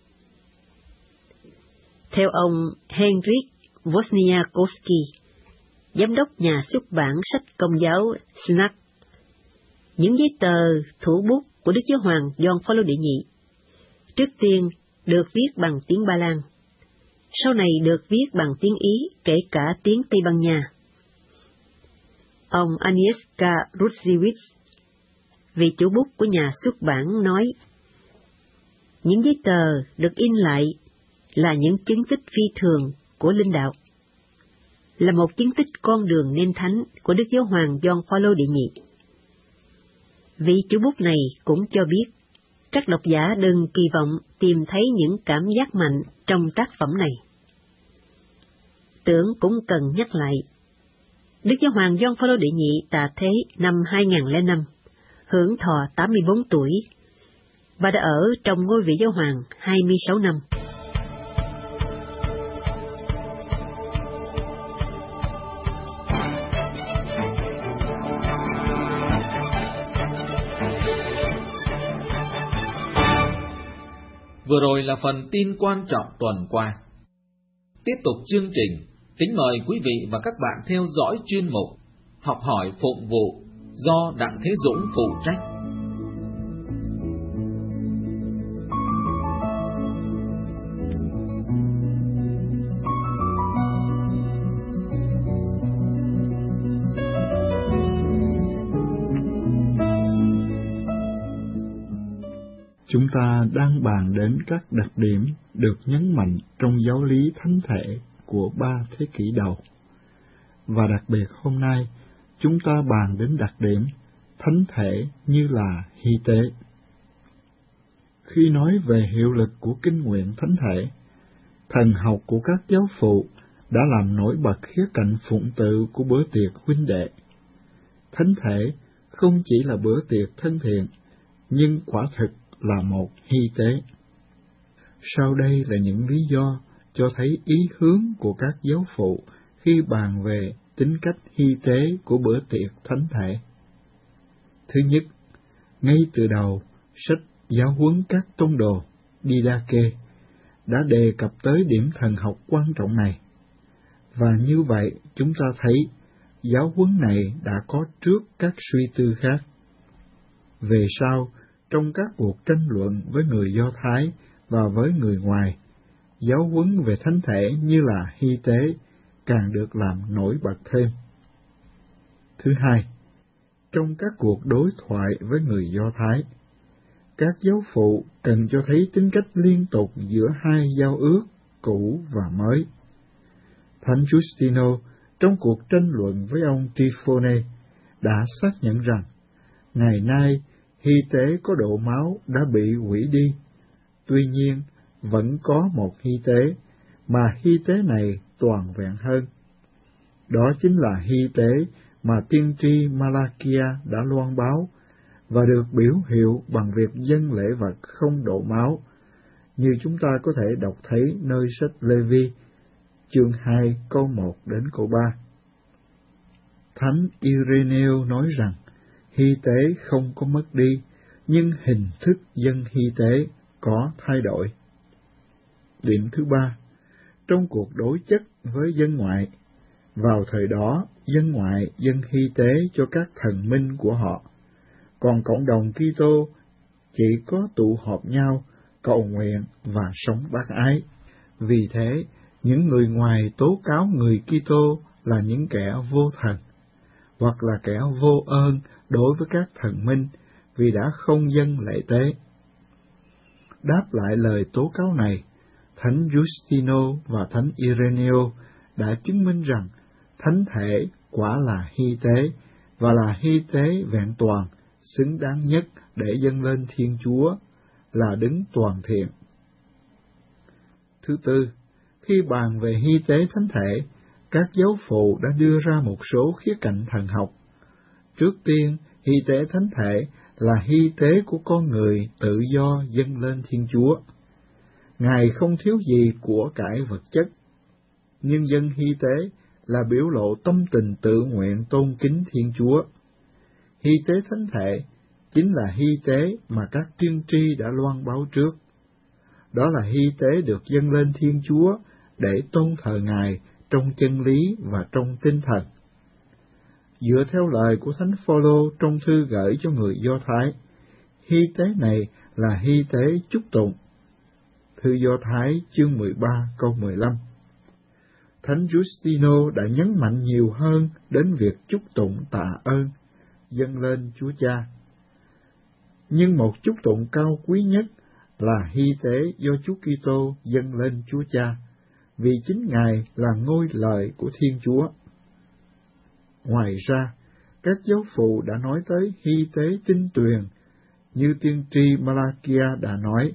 Theo ông Henryk Wozniakowski, giám đốc nhà xuất bản sách Công giáo Snack, những giấy tờ thủ bút của Đức Giáo Hoàng Gioan Phaolô đệ nhị trước tiên được viết bằng tiếng Ba Lan, sau này được viết bằng tiếng Ý, kể cả tiếng Tây Ban Nha. Ông Agnieszka Rudziewicz, vị chủ bút của nhà xuất bản, nói, Những giấy tờ được in lại là những chứng tích phi thường của linh đạo, là một chứng tích con đường nên thánh của Đức Giáo hoàng Gioan Phaolô đệ nhị. Vị chủ bút này cũng cho biết, các độc giả đừng kỳ vọng tìm thấy những cảm giác mạnh trong tác phẩm này. Tưởng cũng cần nhắc lại, Đức Giáo hoàng Gioan Phaolô đệ nhị tạ thế năm hai nghìn lẻ năm, hưởng thọ tám mươi bốn tuổi, và đã ở trong ngôi vị giáo hoàng hai mươi sáu năm. Vừa rồi là phần tin quan trọng tuần qua. Tiếp tục chương trình, kính mời quý vị và các bạn theo dõi chuyên mục Học hỏi phụng vụ do Đặng Thế Dũng phụ trách. Chúng ta đang bàn đến các đặc điểm được nhấn mạnh trong giáo lý thánh thể của ba thế kỷ đầu. Và đặc biệt hôm nay, chúng ta bàn đến đặc điểm thánh thể như là hy tế. Khi nói về hiệu lực của kinh nguyện thánh thể, thần học của các giáo phụ đã làm nổi bật khía cạnh phụng tự của bữa tiệc huynh đệ. Thánh thể không chỉ là bữa tiệc thân thiện, nhưng quả thực là một hy tế. Sau đây là những lý do cho thấy ý hướng của các giáo phụ khi bàn về tính cách hy tế của bữa tiệc thánh thể. Thứ nhất, ngay từ đầu, sách Giáo huấn các tông đồ Didache đã đề cập tới điểm thần học quan trọng này, và như vậy chúng ta thấy giáo huấn này đã có trước các suy tư khác. Về sau, trong các cuộc tranh luận với người Do Thái và với người ngoài, giáo huấn về thánh thể như là hy tế càng được làm nổi bật thêm. Thứ hai, trong các cuộc đối thoại với người Do Thái, các giáo phụ cần cho thấy tính cách liên tục giữa hai giao ước cũ và mới. Thánh Giustino trong cuộc tranh luận với ông Tryphone đã xác nhận rằng ngày nay hy tế có độ máu đã bị hủy đi, tuy nhiên vẫn có một hy tế, mà hy tế này toàn vẹn hơn. Đó chính là hy tế mà tiên tri Malakia đã loan báo, và được biểu hiệu bằng việc dâng lễ vật không đổ máu, như chúng ta có thể đọc thấy nơi sách Lê-vi, chương hai câu một đến câu ba. Thánh Ireneo nói rằng, hy tế không có mất đi, nhưng hình thức dâng hy tế có thay đổi. Điểm thứ ba, trong cuộc đối chất với dân ngoại, vào thời đó dân ngoại dâng hy tế cho các thần minh của họ, còn cộng đồng Kitô chỉ có tụ họp nhau, cầu nguyện và sống bác ái. Vì thế, những người ngoài tố cáo người Kitô là những kẻ vô thần, hoặc là kẻ vô ơn đối với các thần minh vì đã không dâng lễ tế. Đáp lại lời tố cáo này, Thánh Giustino và Thánh Ireneo đã chứng minh rằng thánh thể quả là hy tế, và là hy tế vẹn toàn, xứng đáng nhất để dâng lên Thiên Chúa, là đấng toàn thiện. Thứ tư, khi bàn về hy tế thánh thể, các giáo phụ đã đưa ra một số khía cạnh thần học. Trước tiên, hy tế thánh thể là hy tế của con người tự do dâng lên Thiên Chúa. Ngài không thiếu gì của cải vật chất, nhưng dâng hy tế là biểu lộ tâm tình tự nguyện tôn kính Thiên Chúa. Hy tế thánh thể chính là hy tế mà các tiên tri đã loan báo trước. Đó là hy tế được dâng lên Thiên Chúa để tôn thờ Ngài trong chân lý và trong tinh thần. Dựa theo lời của Thánh Phaolô trong thư gửi cho người Do Thái, hy tế này là hy tế chúc tụng. Thư Do Thái chương mười ba câu mười lăm. Thánh Giustino đã nhấn mạnh nhiều hơn đến việc chúc tụng tạ ơn, dâng lên Chúa Cha. Nhưng một chúc tụng cao quý nhất là hy tế do Chúa Kitô dâng lên Chúa Cha, vì chính Ngài là ngôi lời của Thiên Chúa. Ngoài ra, các giáo phụ đã nói tới hy tế tinh tuyền, như tiên tri Malakia đã nói.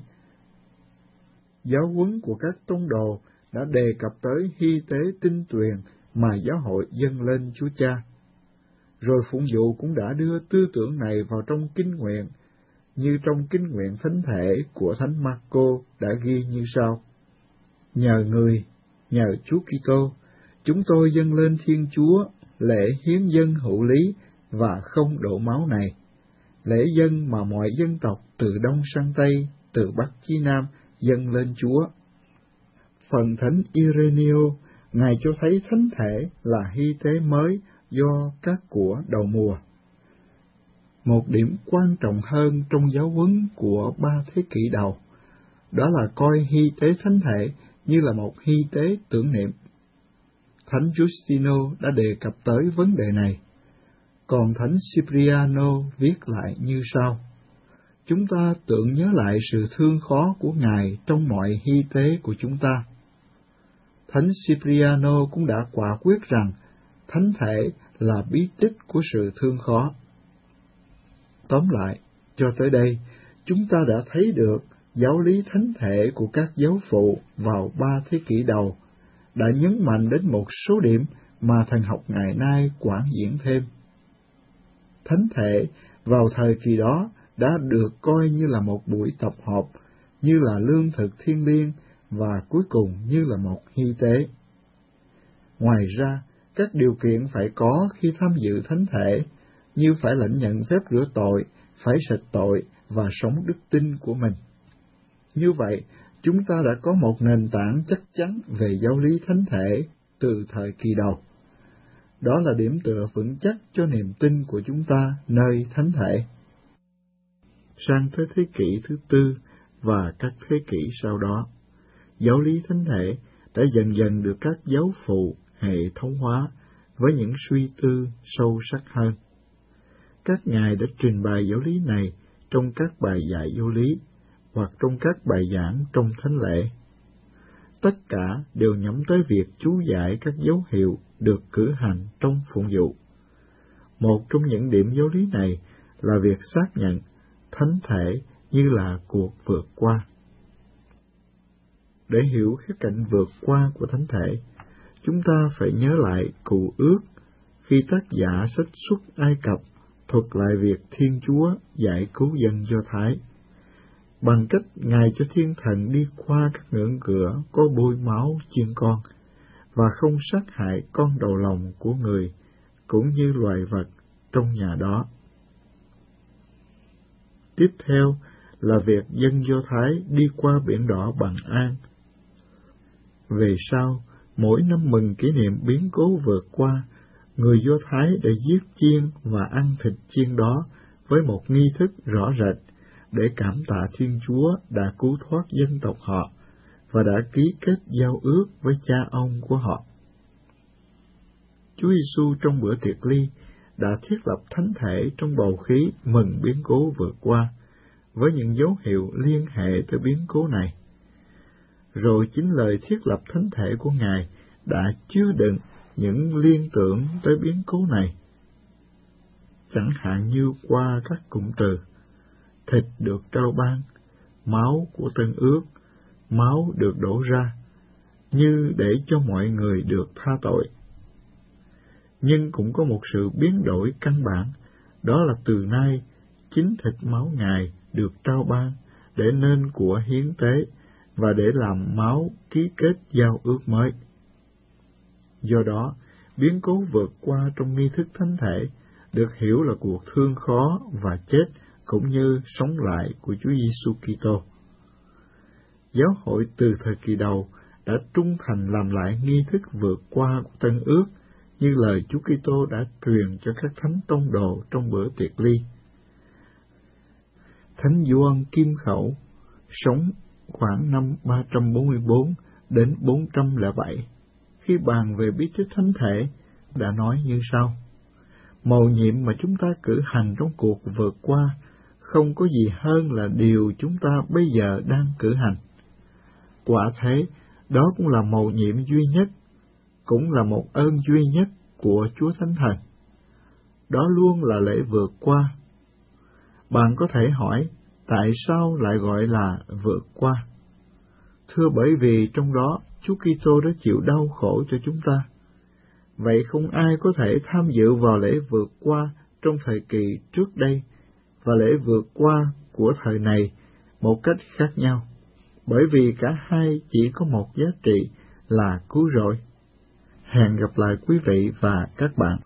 Giáo huấn của các tông đồ đã đề cập tới hy tế tinh tuyền mà giáo hội dâng lên Chúa Cha. Rồi phụng vụ cũng đã đưa tư tưởng này vào trong kinh nguyện, như trong kinh nguyện thánh thể của Thánh Marco đã ghi như sau: Nhờ người, nhờ Chúa Kitô, chúng tôi dâng lên Thiên Chúa lễ hiến dâng hữu lý và không đổ máu này, lễ dâng mà mọi dân tộc từ đông sang tây, từ bắc chí nam dâng lên Chúa. Phần Thánh Ireneo, Ngài cho thấy thánh thể là hy tế mới do các của đầu mùa. Một điểm quan trọng hơn trong giáo huấn của ba thế kỷ đầu, đó là coi hy tế thánh thể như là một hy tế tưởng niệm. Thánh Justino đã đề cập tới vấn đề này, còn Thánh Cipriano viết lại như sau: Chúng ta tưởng nhớ lại sự thương khó của Ngài trong mọi hy tế của chúng ta. Thánh Cipriano cũng đã quả quyết rằng thánh thể là bí tích của sự thương khó. Tóm lại, cho tới đây, chúng ta đã thấy được giáo lý thánh thể của các giáo phụ vào ba thế kỷ đầu đã nhấn mạnh đến một số điểm mà thần học ngày nay quảng diễn thêm. Thánh thể vào thời kỳ đó đã được coi như là một buổi tập hợp, như là lương thực thiêng liêng và cuối cùng như là một hy tế. Ngoài ra, các điều kiện phải có khi tham dự thánh thể, như phải lãnh nhận phép rửa tội, phải sạch tội và sống đức tin của mình. Như vậy, chúng ta đã có một nền tảng chắc chắn về giáo lý thánh thể từ thời kỳ đầu. Đó là điểm tựa vững chắc cho niềm tin của chúng ta nơi thánh thể. Sang tới thế kỷ thứ tư và các thế kỷ sau đó, giáo lý thánh thể đã dần dần được các giáo phụ hệ thống hóa với những suy tư sâu sắc hơn. Các ngài đã trình bày giáo lý này trong các bài dạy giáo lý hoặc trong các bài giảng trong thánh lễ. Tất cả đều nhắm tới việc chú giải các dấu hiệu được cử hành trong phụng vụ. Một trong những điểm giáo lý này là việc xác nhận thánh thể như là cuộc vượt qua. Để hiểu khía cạnh vượt qua của thánh thể, chúng ta phải nhớ lại Cựu Ước khi tác giả sách Xuất Ai Cập thuật lại việc Thiên Chúa giải cứu dân Do Thái, bằng cách Ngài cho thiên thần đi qua các ngưỡng cửa có bôi máu chiên con, và không sát hại con đầu lòng của người, cũng như loài vật trong nhà đó. Tiếp theo là việc dân Do Thái đi qua biển đỏ bằng an. Về sau, mỗi năm mừng kỷ niệm biến cố vượt qua, người Do Thái đã giết chiên và ăn thịt chiên đó với một nghi thức rõ rệt để cảm tạ Thiên Chúa đã cứu thoát dân tộc họ và đã ký kết giao ước với cha ông của họ. Chúa Giêsu trong bữa tiệc ly đã thiết lập thánh thể trong bầu khí mừng biến cố vượt qua, với những dấu hiệu liên hệ tới biến cố này. Rồi chính lời thiết lập thánh thể của Ngài đã chứa đựng những liên tưởng tới biến cố này. Chẳng hạn như qua các cụm từ: thịt được trao ban, máu của tân ước, máu được đổ ra, như để cho mọi người được tha tội. Nhưng cũng có một sự biến đổi căn bản, đó là từ nay chính thịt máu Ngài được trao ban để nên của hiến tế và để làm máu ký kết giao ước mới. Do đó, biến cố vượt qua trong nghi thức thánh thể được hiểu là cuộc thương khó và chết cũng như sống lại của Chúa Giêsu Kitô. Giáo hội từ thời kỳ đầu đã trung thành làm lại nghi thức vượt qua của Tân Ước như lời Chúa Kitô đã truyền cho các thánh tông đồ trong bữa tiệc ly. Thánh Gioan Kim Khẩu sống khoảng năm ba trăm bốn mươi bốn đến bốn trăm lẻ bảy, khi bàn về bí tích thánh thể, đã nói như sau: mầu nhiệm mà chúng ta cử hành trong cuộc vượt qua không có gì hơn là điều chúng ta bây giờ đang cử hành. Quả thế, đó cũng là mầu nhiệm duy nhất, cũng là một ơn duy nhất của Chúa Thánh Thần. Đó luôn là lễ vượt qua. Bạn có thể hỏi, tại sao lại gọi là vượt qua? Thưa, bởi vì trong đó Chúa Kitô đã chịu đau khổ cho chúng ta. Vậy không ai có thể tham dự vào lễ vượt qua trong thời kỳ trước đây và lễ vượt qua của thời này một cách khác nhau, bởi vì cả hai chỉ có một giá trị là cứu rỗi. Hẹn gặp lại quý vị và các bạn.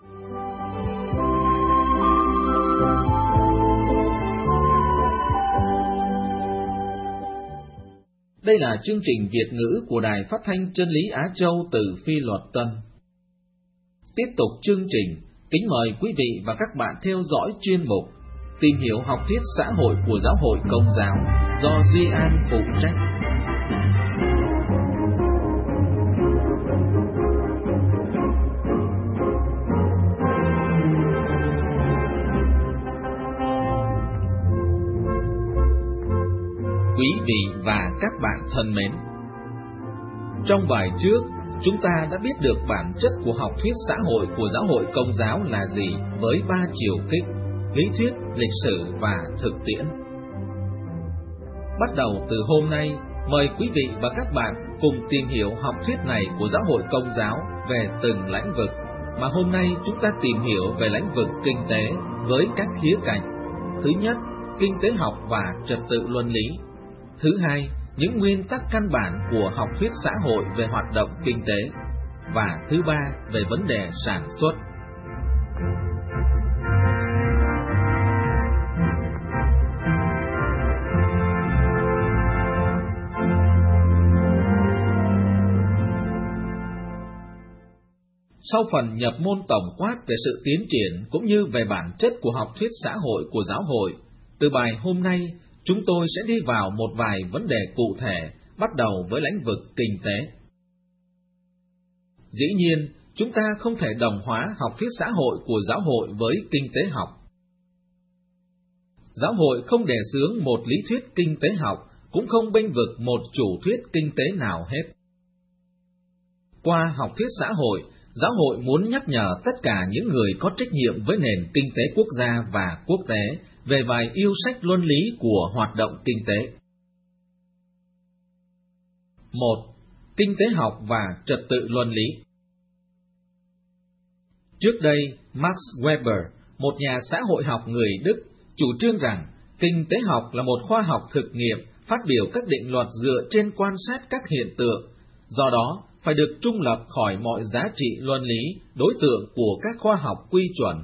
Đây là chương trình Việt ngữ của Đài Phát thanh Chân lý Á Châu từ Phi Luật Tân. Tiếp tục chương trình, kính mời quý vị và các bạn theo dõi chuyên mục Tìm hiểu học thuyết xã hội của Giáo hội Công giáo do Duy An phụ trách. Quý vị và các bạn thân mến, trong bài trước, chúng ta đã biết được bản chất của học thuyết xã hội của Giáo hội Công giáo là gì với ba chiều kích: lý thuyết, lịch sử và thực tiễn. Bắt đầu từ hôm nay, mời quý vị và các bạn cùng tìm hiểu học thuyết này của Giáo hội Công giáo về từng lĩnh vực, mà hôm nay chúng ta tìm hiểu về lĩnh vực kinh tế với các khía cạnh. Thứ nhất, kinh tế học và trật tự luân lý. Thứ hai, những nguyên tắc căn bản của học thuyết xã hội về hoạt động kinh tế. Và thứ ba, về vấn đề sản xuất. Sau phần nhập môn tổng quát về sự tiến triển cũng như về bản chất của học thuyết xã hội của giáo hội, từ bài hôm nay, chúng tôi sẽ đi vào một vài vấn đề cụ thể, bắt đầu với lĩnh vực kinh tế. Dĩ nhiên, chúng ta không thể đồng hóa học thuyết xã hội của giáo hội với kinh tế học. Giáo hội không đề xướng một lý thuyết kinh tế học, cũng không bênh vực một chủ thuyết kinh tế nào hết. Qua học thuyết xã hội, giáo hội muốn nhắc nhở tất cả những người có trách nhiệm với nền kinh tế quốc gia và quốc tế về vài yêu sách luân lý của hoạt động kinh tế. một. Kinh tế học và trật tự luân lý. Trước đây, Max Weber, một nhà xã hội học người Đức, chủ trương rằng kinh tế học là một khoa học thực nghiệm phát biểu các định luật dựa trên quan sát các hiện tượng, do đó phải được trung lập khỏi mọi giá trị luân lý, đối tượng của các khoa học quy chuẩn.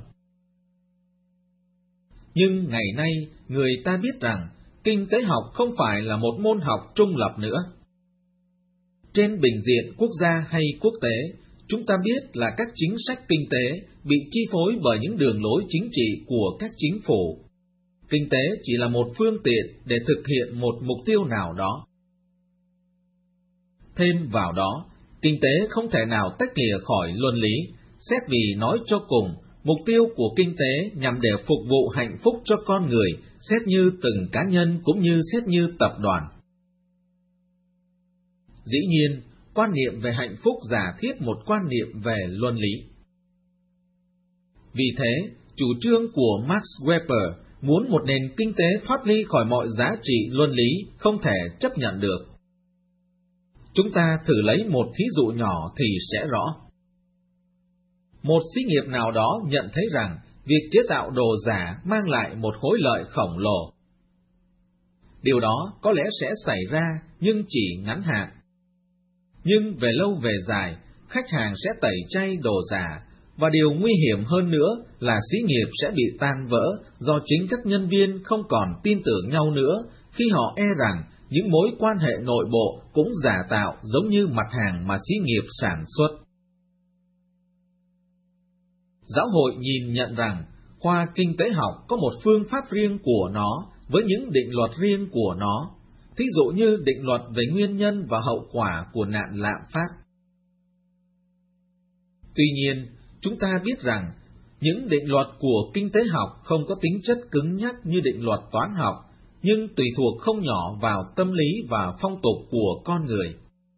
Nhưng ngày nay, người ta biết rằng kinh tế học không phải là một môn học trung lập nữa. Trên bình diện quốc gia hay quốc tế, chúng ta biết là các chính sách kinh tế bị chi phối bởi những đường lối chính trị của các chính phủ. Kinh tế chỉ là một phương tiện để thực hiện một mục tiêu nào đó. Thêm vào đó, kinh tế không thể nào tách lìa khỏi luân lý, xét vì nói cho cùng, mục tiêu của kinh tế nhằm để phục vụ hạnh phúc cho con người, xét như từng cá nhân cũng như xét như tập đoàn. Dĩ nhiên, quan niệm về hạnh phúc giả thiết một quan niệm về luân lý. Vì thế, chủ trương của Max Weber muốn một nền kinh tế thoát ly khỏi mọi giá trị luân lý không thể chấp nhận được. Chúng ta thử lấy một thí dụ nhỏ thì sẽ rõ. Một xí nghiệp nào đó nhận thấy rằng việc chế tạo đồ giả mang lại một khối lợi khổng lồ. Điều đó có lẽ sẽ xảy ra nhưng chỉ ngắn hạn. Nhưng về lâu về dài, khách hàng sẽ tẩy chay đồ giả, và điều nguy hiểm hơn nữa là xí nghiệp sẽ bị tan vỡ do chính các nhân viên không còn tin tưởng nhau nữa khi họ e rằng những mối quan hệ nội bộ cũng giả tạo giống như mặt hàng mà xí nghiệp sản xuất. Giáo hội nhìn nhận rằng khoa kinh tế học có một phương pháp riêng của nó với những định luật riêng của nó, thí dụ như định luật về nguyên nhân và hậu quả của nạn lạm phát. Tuy nhiên, chúng ta biết rằng Những định luật của kinh tế học không có tính chất cứng nhắc như định luật toán học, nhưng tùy thuộc không nhỏ vào tâm lý và phong tục của con người.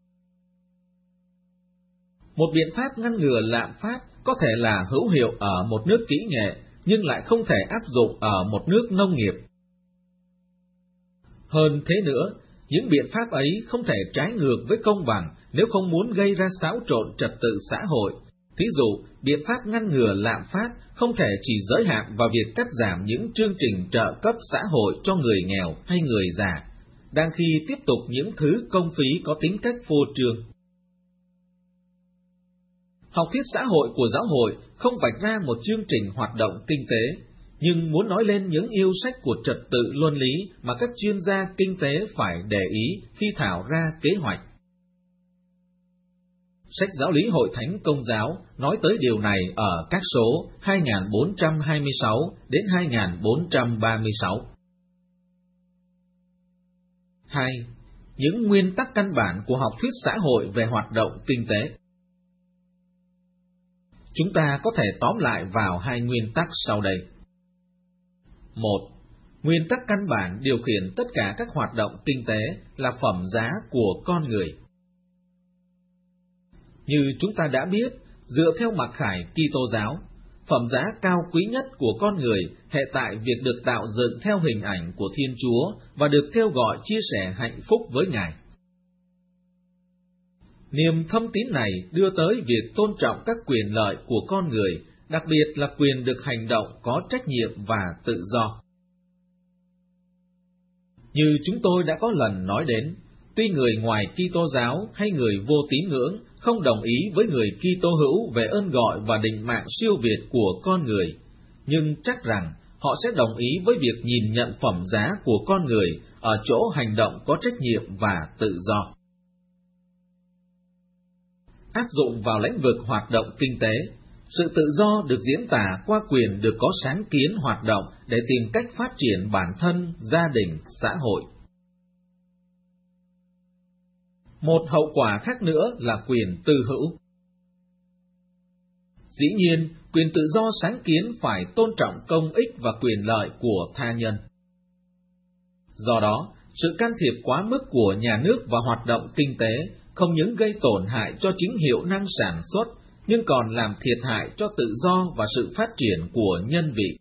Một biện pháp ngăn ngừa lạm phát có thể là hữu hiệu ở một nước kỹ nghệ, nhưng lại không thể áp dụng ở một nước nông nghiệp. Hơn thế nữa, những biện pháp ấy không thể trái ngược với công bằng nếu không muốn gây ra xáo trộn trật tự xã hội. Thí dụ, biện pháp ngăn ngừa lạm phát không thể chỉ giới hạn vào việc cắt giảm những chương trình trợ cấp xã hội cho người nghèo hay người già, đang khi tiếp tục những thứ công phí có tính cách phô trương. Học thuyết xã hội của giáo hội không vạch ra một chương trình hoạt động kinh tế, nhưng muốn nói lên những yêu sách của trật tự luân lý mà các chuyên gia kinh tế phải để ý khi thảo ra kế hoạch. Sách Giáo lý Hội Thánh Công giáo nói tới điều này ở các số hai nghìn bốn trăm hai mươi sáu đến hai nghìn bốn trăm ba mươi sáu. hai. Những nguyên tắc căn bản của học thuyết xã hội về hoạt động kinh tế. Chúng ta có thể tóm lại vào hai nguyên tắc sau đây. một. Nguyên tắc căn bản điều khiển tất cả các hoạt động kinh tế là phẩm giá của con người. Như chúng ta đã biết, dựa theo mặc khải Kitô giáo, phẩm giá cao quý nhất của con người hệ tại việc được tạo dựng theo hình ảnh của Thiên Chúa và được kêu gọi chia sẻ hạnh phúc với Ngài. Niềm thâm tín này đưa tới việc tôn trọng các quyền lợi của con người, đặc biệt là quyền được hành động có trách nhiệm và tự do. Như chúng tôi đã có lần nói đến, tuy người ngoài Kitô giáo hay người vô tín ngưỡng không đồng ý với người Kitô hữu về ơn gọi và định mạng siêu việt của con người, nhưng chắc rằng họ sẽ đồng ý với việc nhìn nhận phẩm giá của con người ở chỗ hành động có trách nhiệm và tự do. Áp dụng vào lĩnh vực hoạt động kinh tế, sự tự do được diễn tả qua quyền được có sáng kiến hoạt động để tìm cách phát triển bản thân, gia đình, xã hội. Một hậu quả khác nữa là quyền tư hữu. Dĩ nhiên, quyền tự do sáng kiến phải tôn trọng công ích và quyền lợi của tha nhân. Do đó, sự can thiệp quá mức của nhà nước vào hoạt động kinh tế không những gây tổn hại cho chính hiệu năng sản xuất, nhưng còn làm thiệt hại cho tự do và sự phát triển của nhân vị.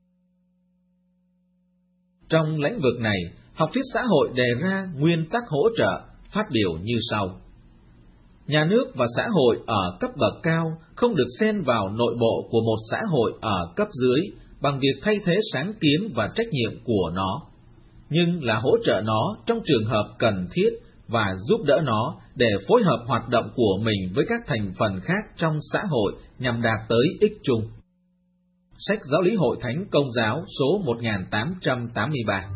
Trong lĩnh vực này, học thuyết xã hội đề ra nguyên tắc hỗ trợ, phát biểu như sau. Nhà nước và xã hội ở cấp bậc cao không được xen vào nội bộ của một xã hội ở cấp dưới bằng việc thay thế sáng kiến và trách nhiệm của nó, nhưng là hỗ trợ nó trong trường hợp cần thiết và giúp đỡ nó để phối hợp hoạt động của mình với các thành phần khác trong xã hội nhằm đạt tới ích chung. Sách Giáo lý Hội Thánh Công giáo số một nghìn tám trăm tám mươi ba.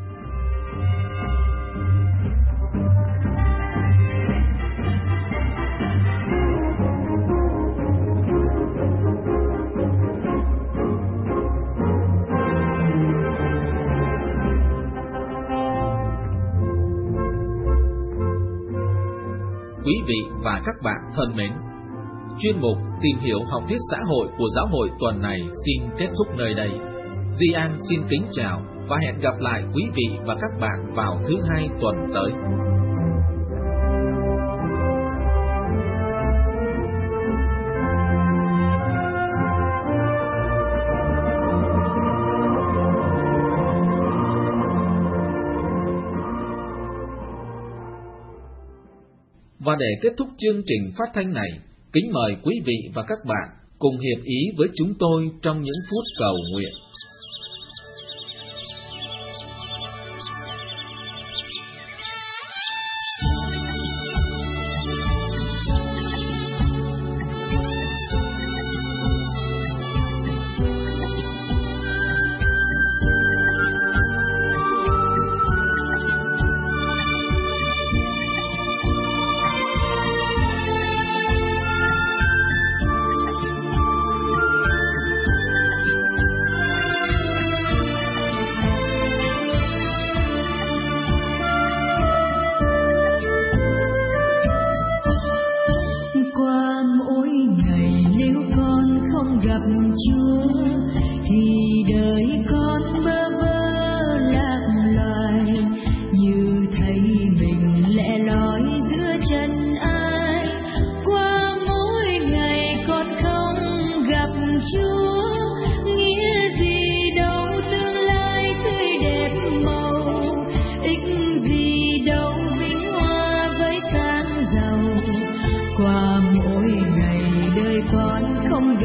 Quý vị và các bạn thân mến, chuyên mục Tìm hiểu học thuyết xã hội của giáo hội tuần này xin kết thúc nơi đây. Di An xin kính chào và hẹn gặp lại quý vị và các bạn vào thứ hai tuần tới. Và để kết thúc chương trình phát thanh này, kính mời quý vị và các bạn cùng hiệp ý với chúng tôi trong những phút cầu nguyện.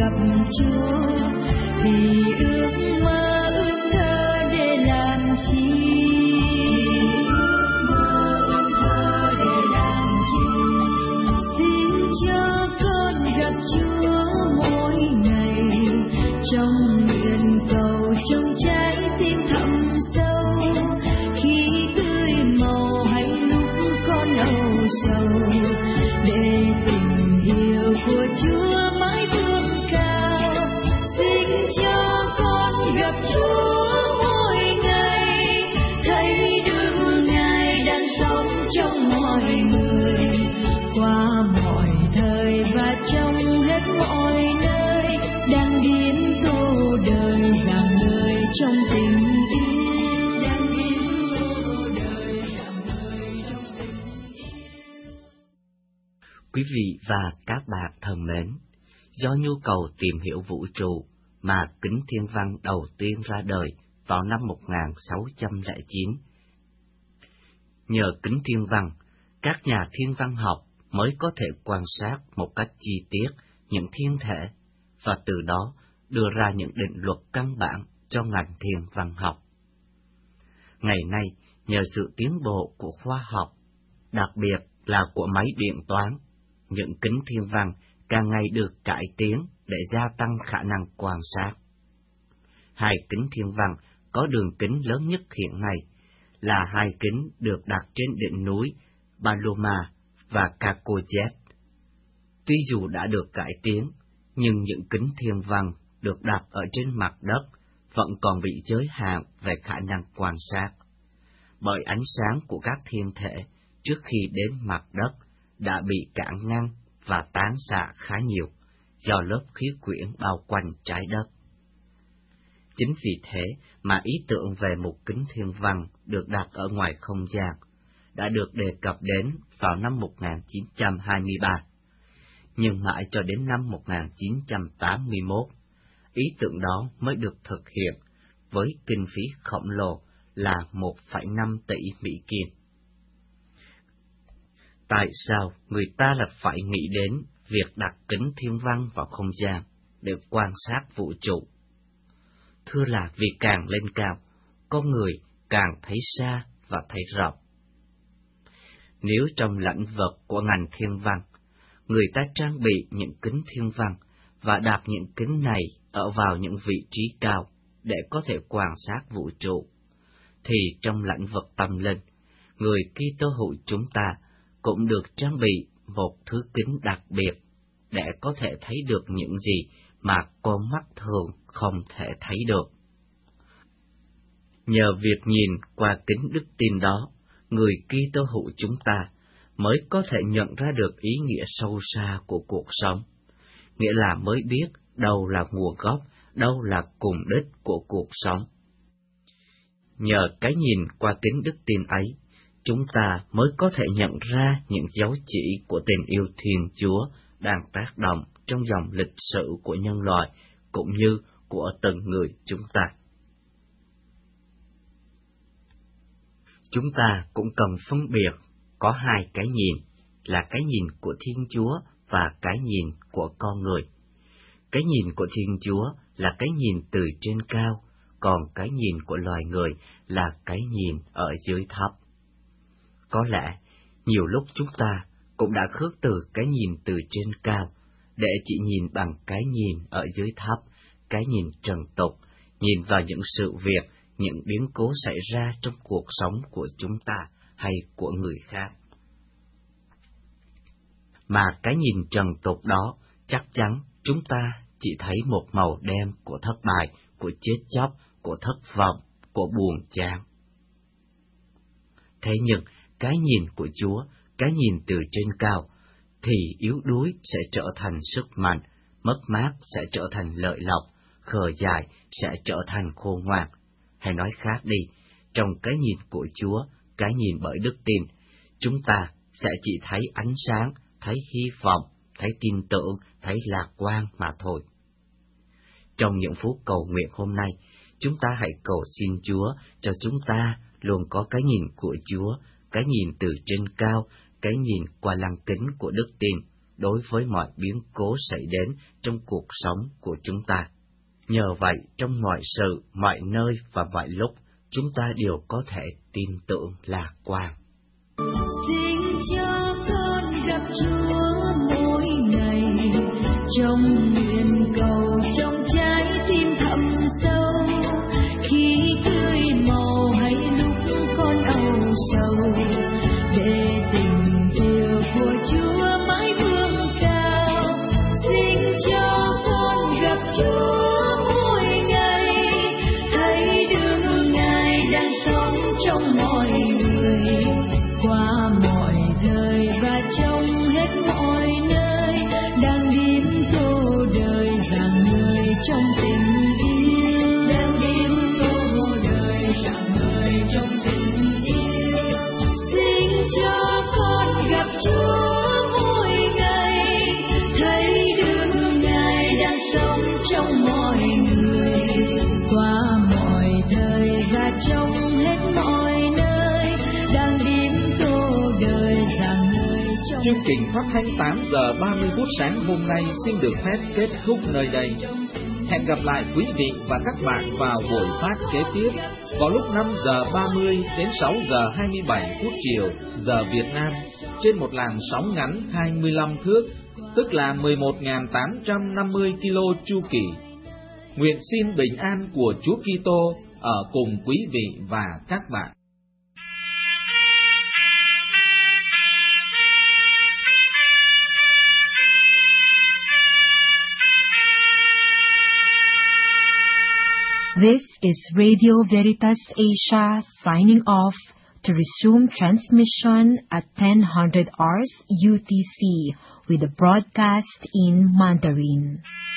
gặp Chúa thì ước mơ ước thơ để làm chi? Xin cho con gặp Chúa mỗi ngày, trong nguyện cầu trong trái tim thẳm sâu, khi tươi màu hay lúc con âu sầu, để tình yêu của Chúa mãi vươn cao. Xin cho con gặp Chúa mỗi ngày, thấy được Ngài đang sống trong mọi người, qua mọi thời và trong hết mọi nơi, đang biến tô đời dạng người trong tình yêu, đang biến tô đời dạng người trong tình yêu. Quý vị và các bạn thân mến, do nhu cầu tìm hiểu vũ trụ mà Kính Thiên Văn đầu tiên ra đời vào năm một nghìn sáu trăm lẻ chín. Nhờ Kính Thiên Văn, các nhà thiên văn học mới có thể quan sát một cách chi tiết những thiên thể và từ đó đưa ra những định luật căn bản cho ngành thiên văn học. Ngày nay, nhờ sự tiến bộ của khoa học, đặc biệt là của máy điện toán, những kính thiên văn càng ngày được cải tiến để gia tăng khả năng quan sát. Hai kính thiên văn có đường kính lớn nhất hiện nay là hai kính được đặt trên đỉnh núi Paloma và Cacojet. Tuy dù đã được cải tiến, nhưng những kính thiên văn được đặt ở trên mặt đất vẫn còn bị giới hạn về khả năng quan sát, bởi ánh sáng của các thiên thể trước khi đến mặt đất đã bị cản ngăn và tán xạ khá nhiều do lớp khí quyển bao quanh trái đất. Chính vì thế mà ý tưởng về một kính thiên văn được đặt ở ngoài không gian đã được đề cập đến vào năm một nghìn chín trăm hai mươi ba, nhưng mãi cho đến năm một nghìn chín trăm tám mươi mốt, ý tưởng đó mới được thực hiện với kinh phí khổng lồ là một phẩy năm tỷ Mỹ Kim. Tại sao người ta lại phải nghĩ đến việc đặt kính thiên văn vào không gian để quan sát vũ trụ? Thưa là vì càng lên cao, con người càng thấy xa và thấy rộng. Nếu trong lĩnh vực của ngành thiên văn, người ta trang bị những kính thiên văn và đặt những kính này ở vào những vị trí cao để có thể quan sát vũ trụ, thì trong lĩnh vực tâm linh, người Kitô hữu chúng ta cũng được trang bị một thứ kính đặc biệt để có thể thấy được những gì mà con mắt thường không thể thấy được. Nhờ việc nhìn qua kính đức tin đó, người Kitô hữu chúng ta mới có thể nhận ra được ý nghĩa sâu xa của cuộc sống, nghĩa là mới biết đâu là nguồn gốc, đâu là cùng đích của cuộc sống. Nhờ cái nhìn qua kính đức tin ấy, chúng ta mới có thể nhận ra những dấu chỉ của tình yêu Thiên Chúa đang tác động trong dòng lịch sử của nhân loại, cũng như của từng người chúng ta. Chúng ta cũng cần phân biệt có hai cái nhìn, là cái nhìn của Thiên Chúa và cái nhìn của con người. Cái nhìn của Thiên Chúa là cái nhìn từ trên cao, còn cái nhìn của loài người là cái nhìn ở dưới thấp. Có lẽ, nhiều lúc chúng ta cũng đã khước từ cái nhìn từ trên cao, để chỉ nhìn bằng cái nhìn ở dưới thấp, cái nhìn trần tục, nhìn vào những sự việc, những biến cố xảy ra trong cuộc sống của chúng ta hay của người khác. Mà cái nhìn trần tục đó, chắc chắn chúng ta chỉ thấy một màu đen của thất bại, của chết chóc, của thất vọng, của buồn chán. Thế nhưng, cái nhìn của Chúa, cái nhìn từ trên cao, thì yếu đuối sẽ trở thành sức mạnh, mất mát sẽ trở thành lợi lộc, khờ dại sẽ trở thành khôn ngoan. Hay nói khác đi, trong cái nhìn của Chúa, cái nhìn bởi đức tin, chúng ta sẽ chỉ thấy ánh sáng, thấy hy vọng, thấy tin tưởng, thấy lạc quan mà thôi. Trong những phút cầu nguyện hôm nay, chúng ta hãy cầu xin Chúa cho chúng ta luôn có cái nhìn của Chúa, cái nhìn từ trên cao, cái nhìn qua lăng kính của đức tin, đối với mọi biến cố xảy đến trong cuộc sống của chúng ta. Nhờ vậy, trong mọi sự, mọi nơi và mọi lúc, chúng ta đều có thể tin tưởng lạc quan. Xin cho con gặp Chúa mỗi ngày, trong nguyện cầu trong trái tim thẳm sâu, khi tươi màu hay lúc con âu sầu, để tình yêu của Chúa mãi vươn cao. Xin cho con gặp Chúa mỗi ngày, thấy đường Ngài đang sống trong mọi người, qua mọi thời và trong hết mọi nơi, đang điếm tô đời rằng người trong tình yêu, đang điếm tô đời rằng người trong tình yêu. Xin cho con gặp Chúa mỗi ngày, thấy đường Ngài đang sống trong mọi người, qua mọi thời và trong hết mọi nơi, đang điếm tô đời rằng người trong. Chương trình phát thanh tám giờ ba mươi phút sáng hôm nay xin được phép kết thúc nơi đây. Hẹn gặp lại quý vị và các bạn vào buổi phát kế tiếp vào lúc năm giờ ba mươi đến sáu giờ hai mươi bảy phút chiều giờ Việt Nam trên một làn sóng ngắn hai mươi lăm thước, tức là mười một nghìn tám trăm năm mươi ki lô chu kỳ. Nguyện xin bình an của Chúa Kitô ở cùng quý vị và các bạn. This is Radio Veritas Asia signing off to resume transmission at ten hundred hours U T C with the broadcast in Mandarin.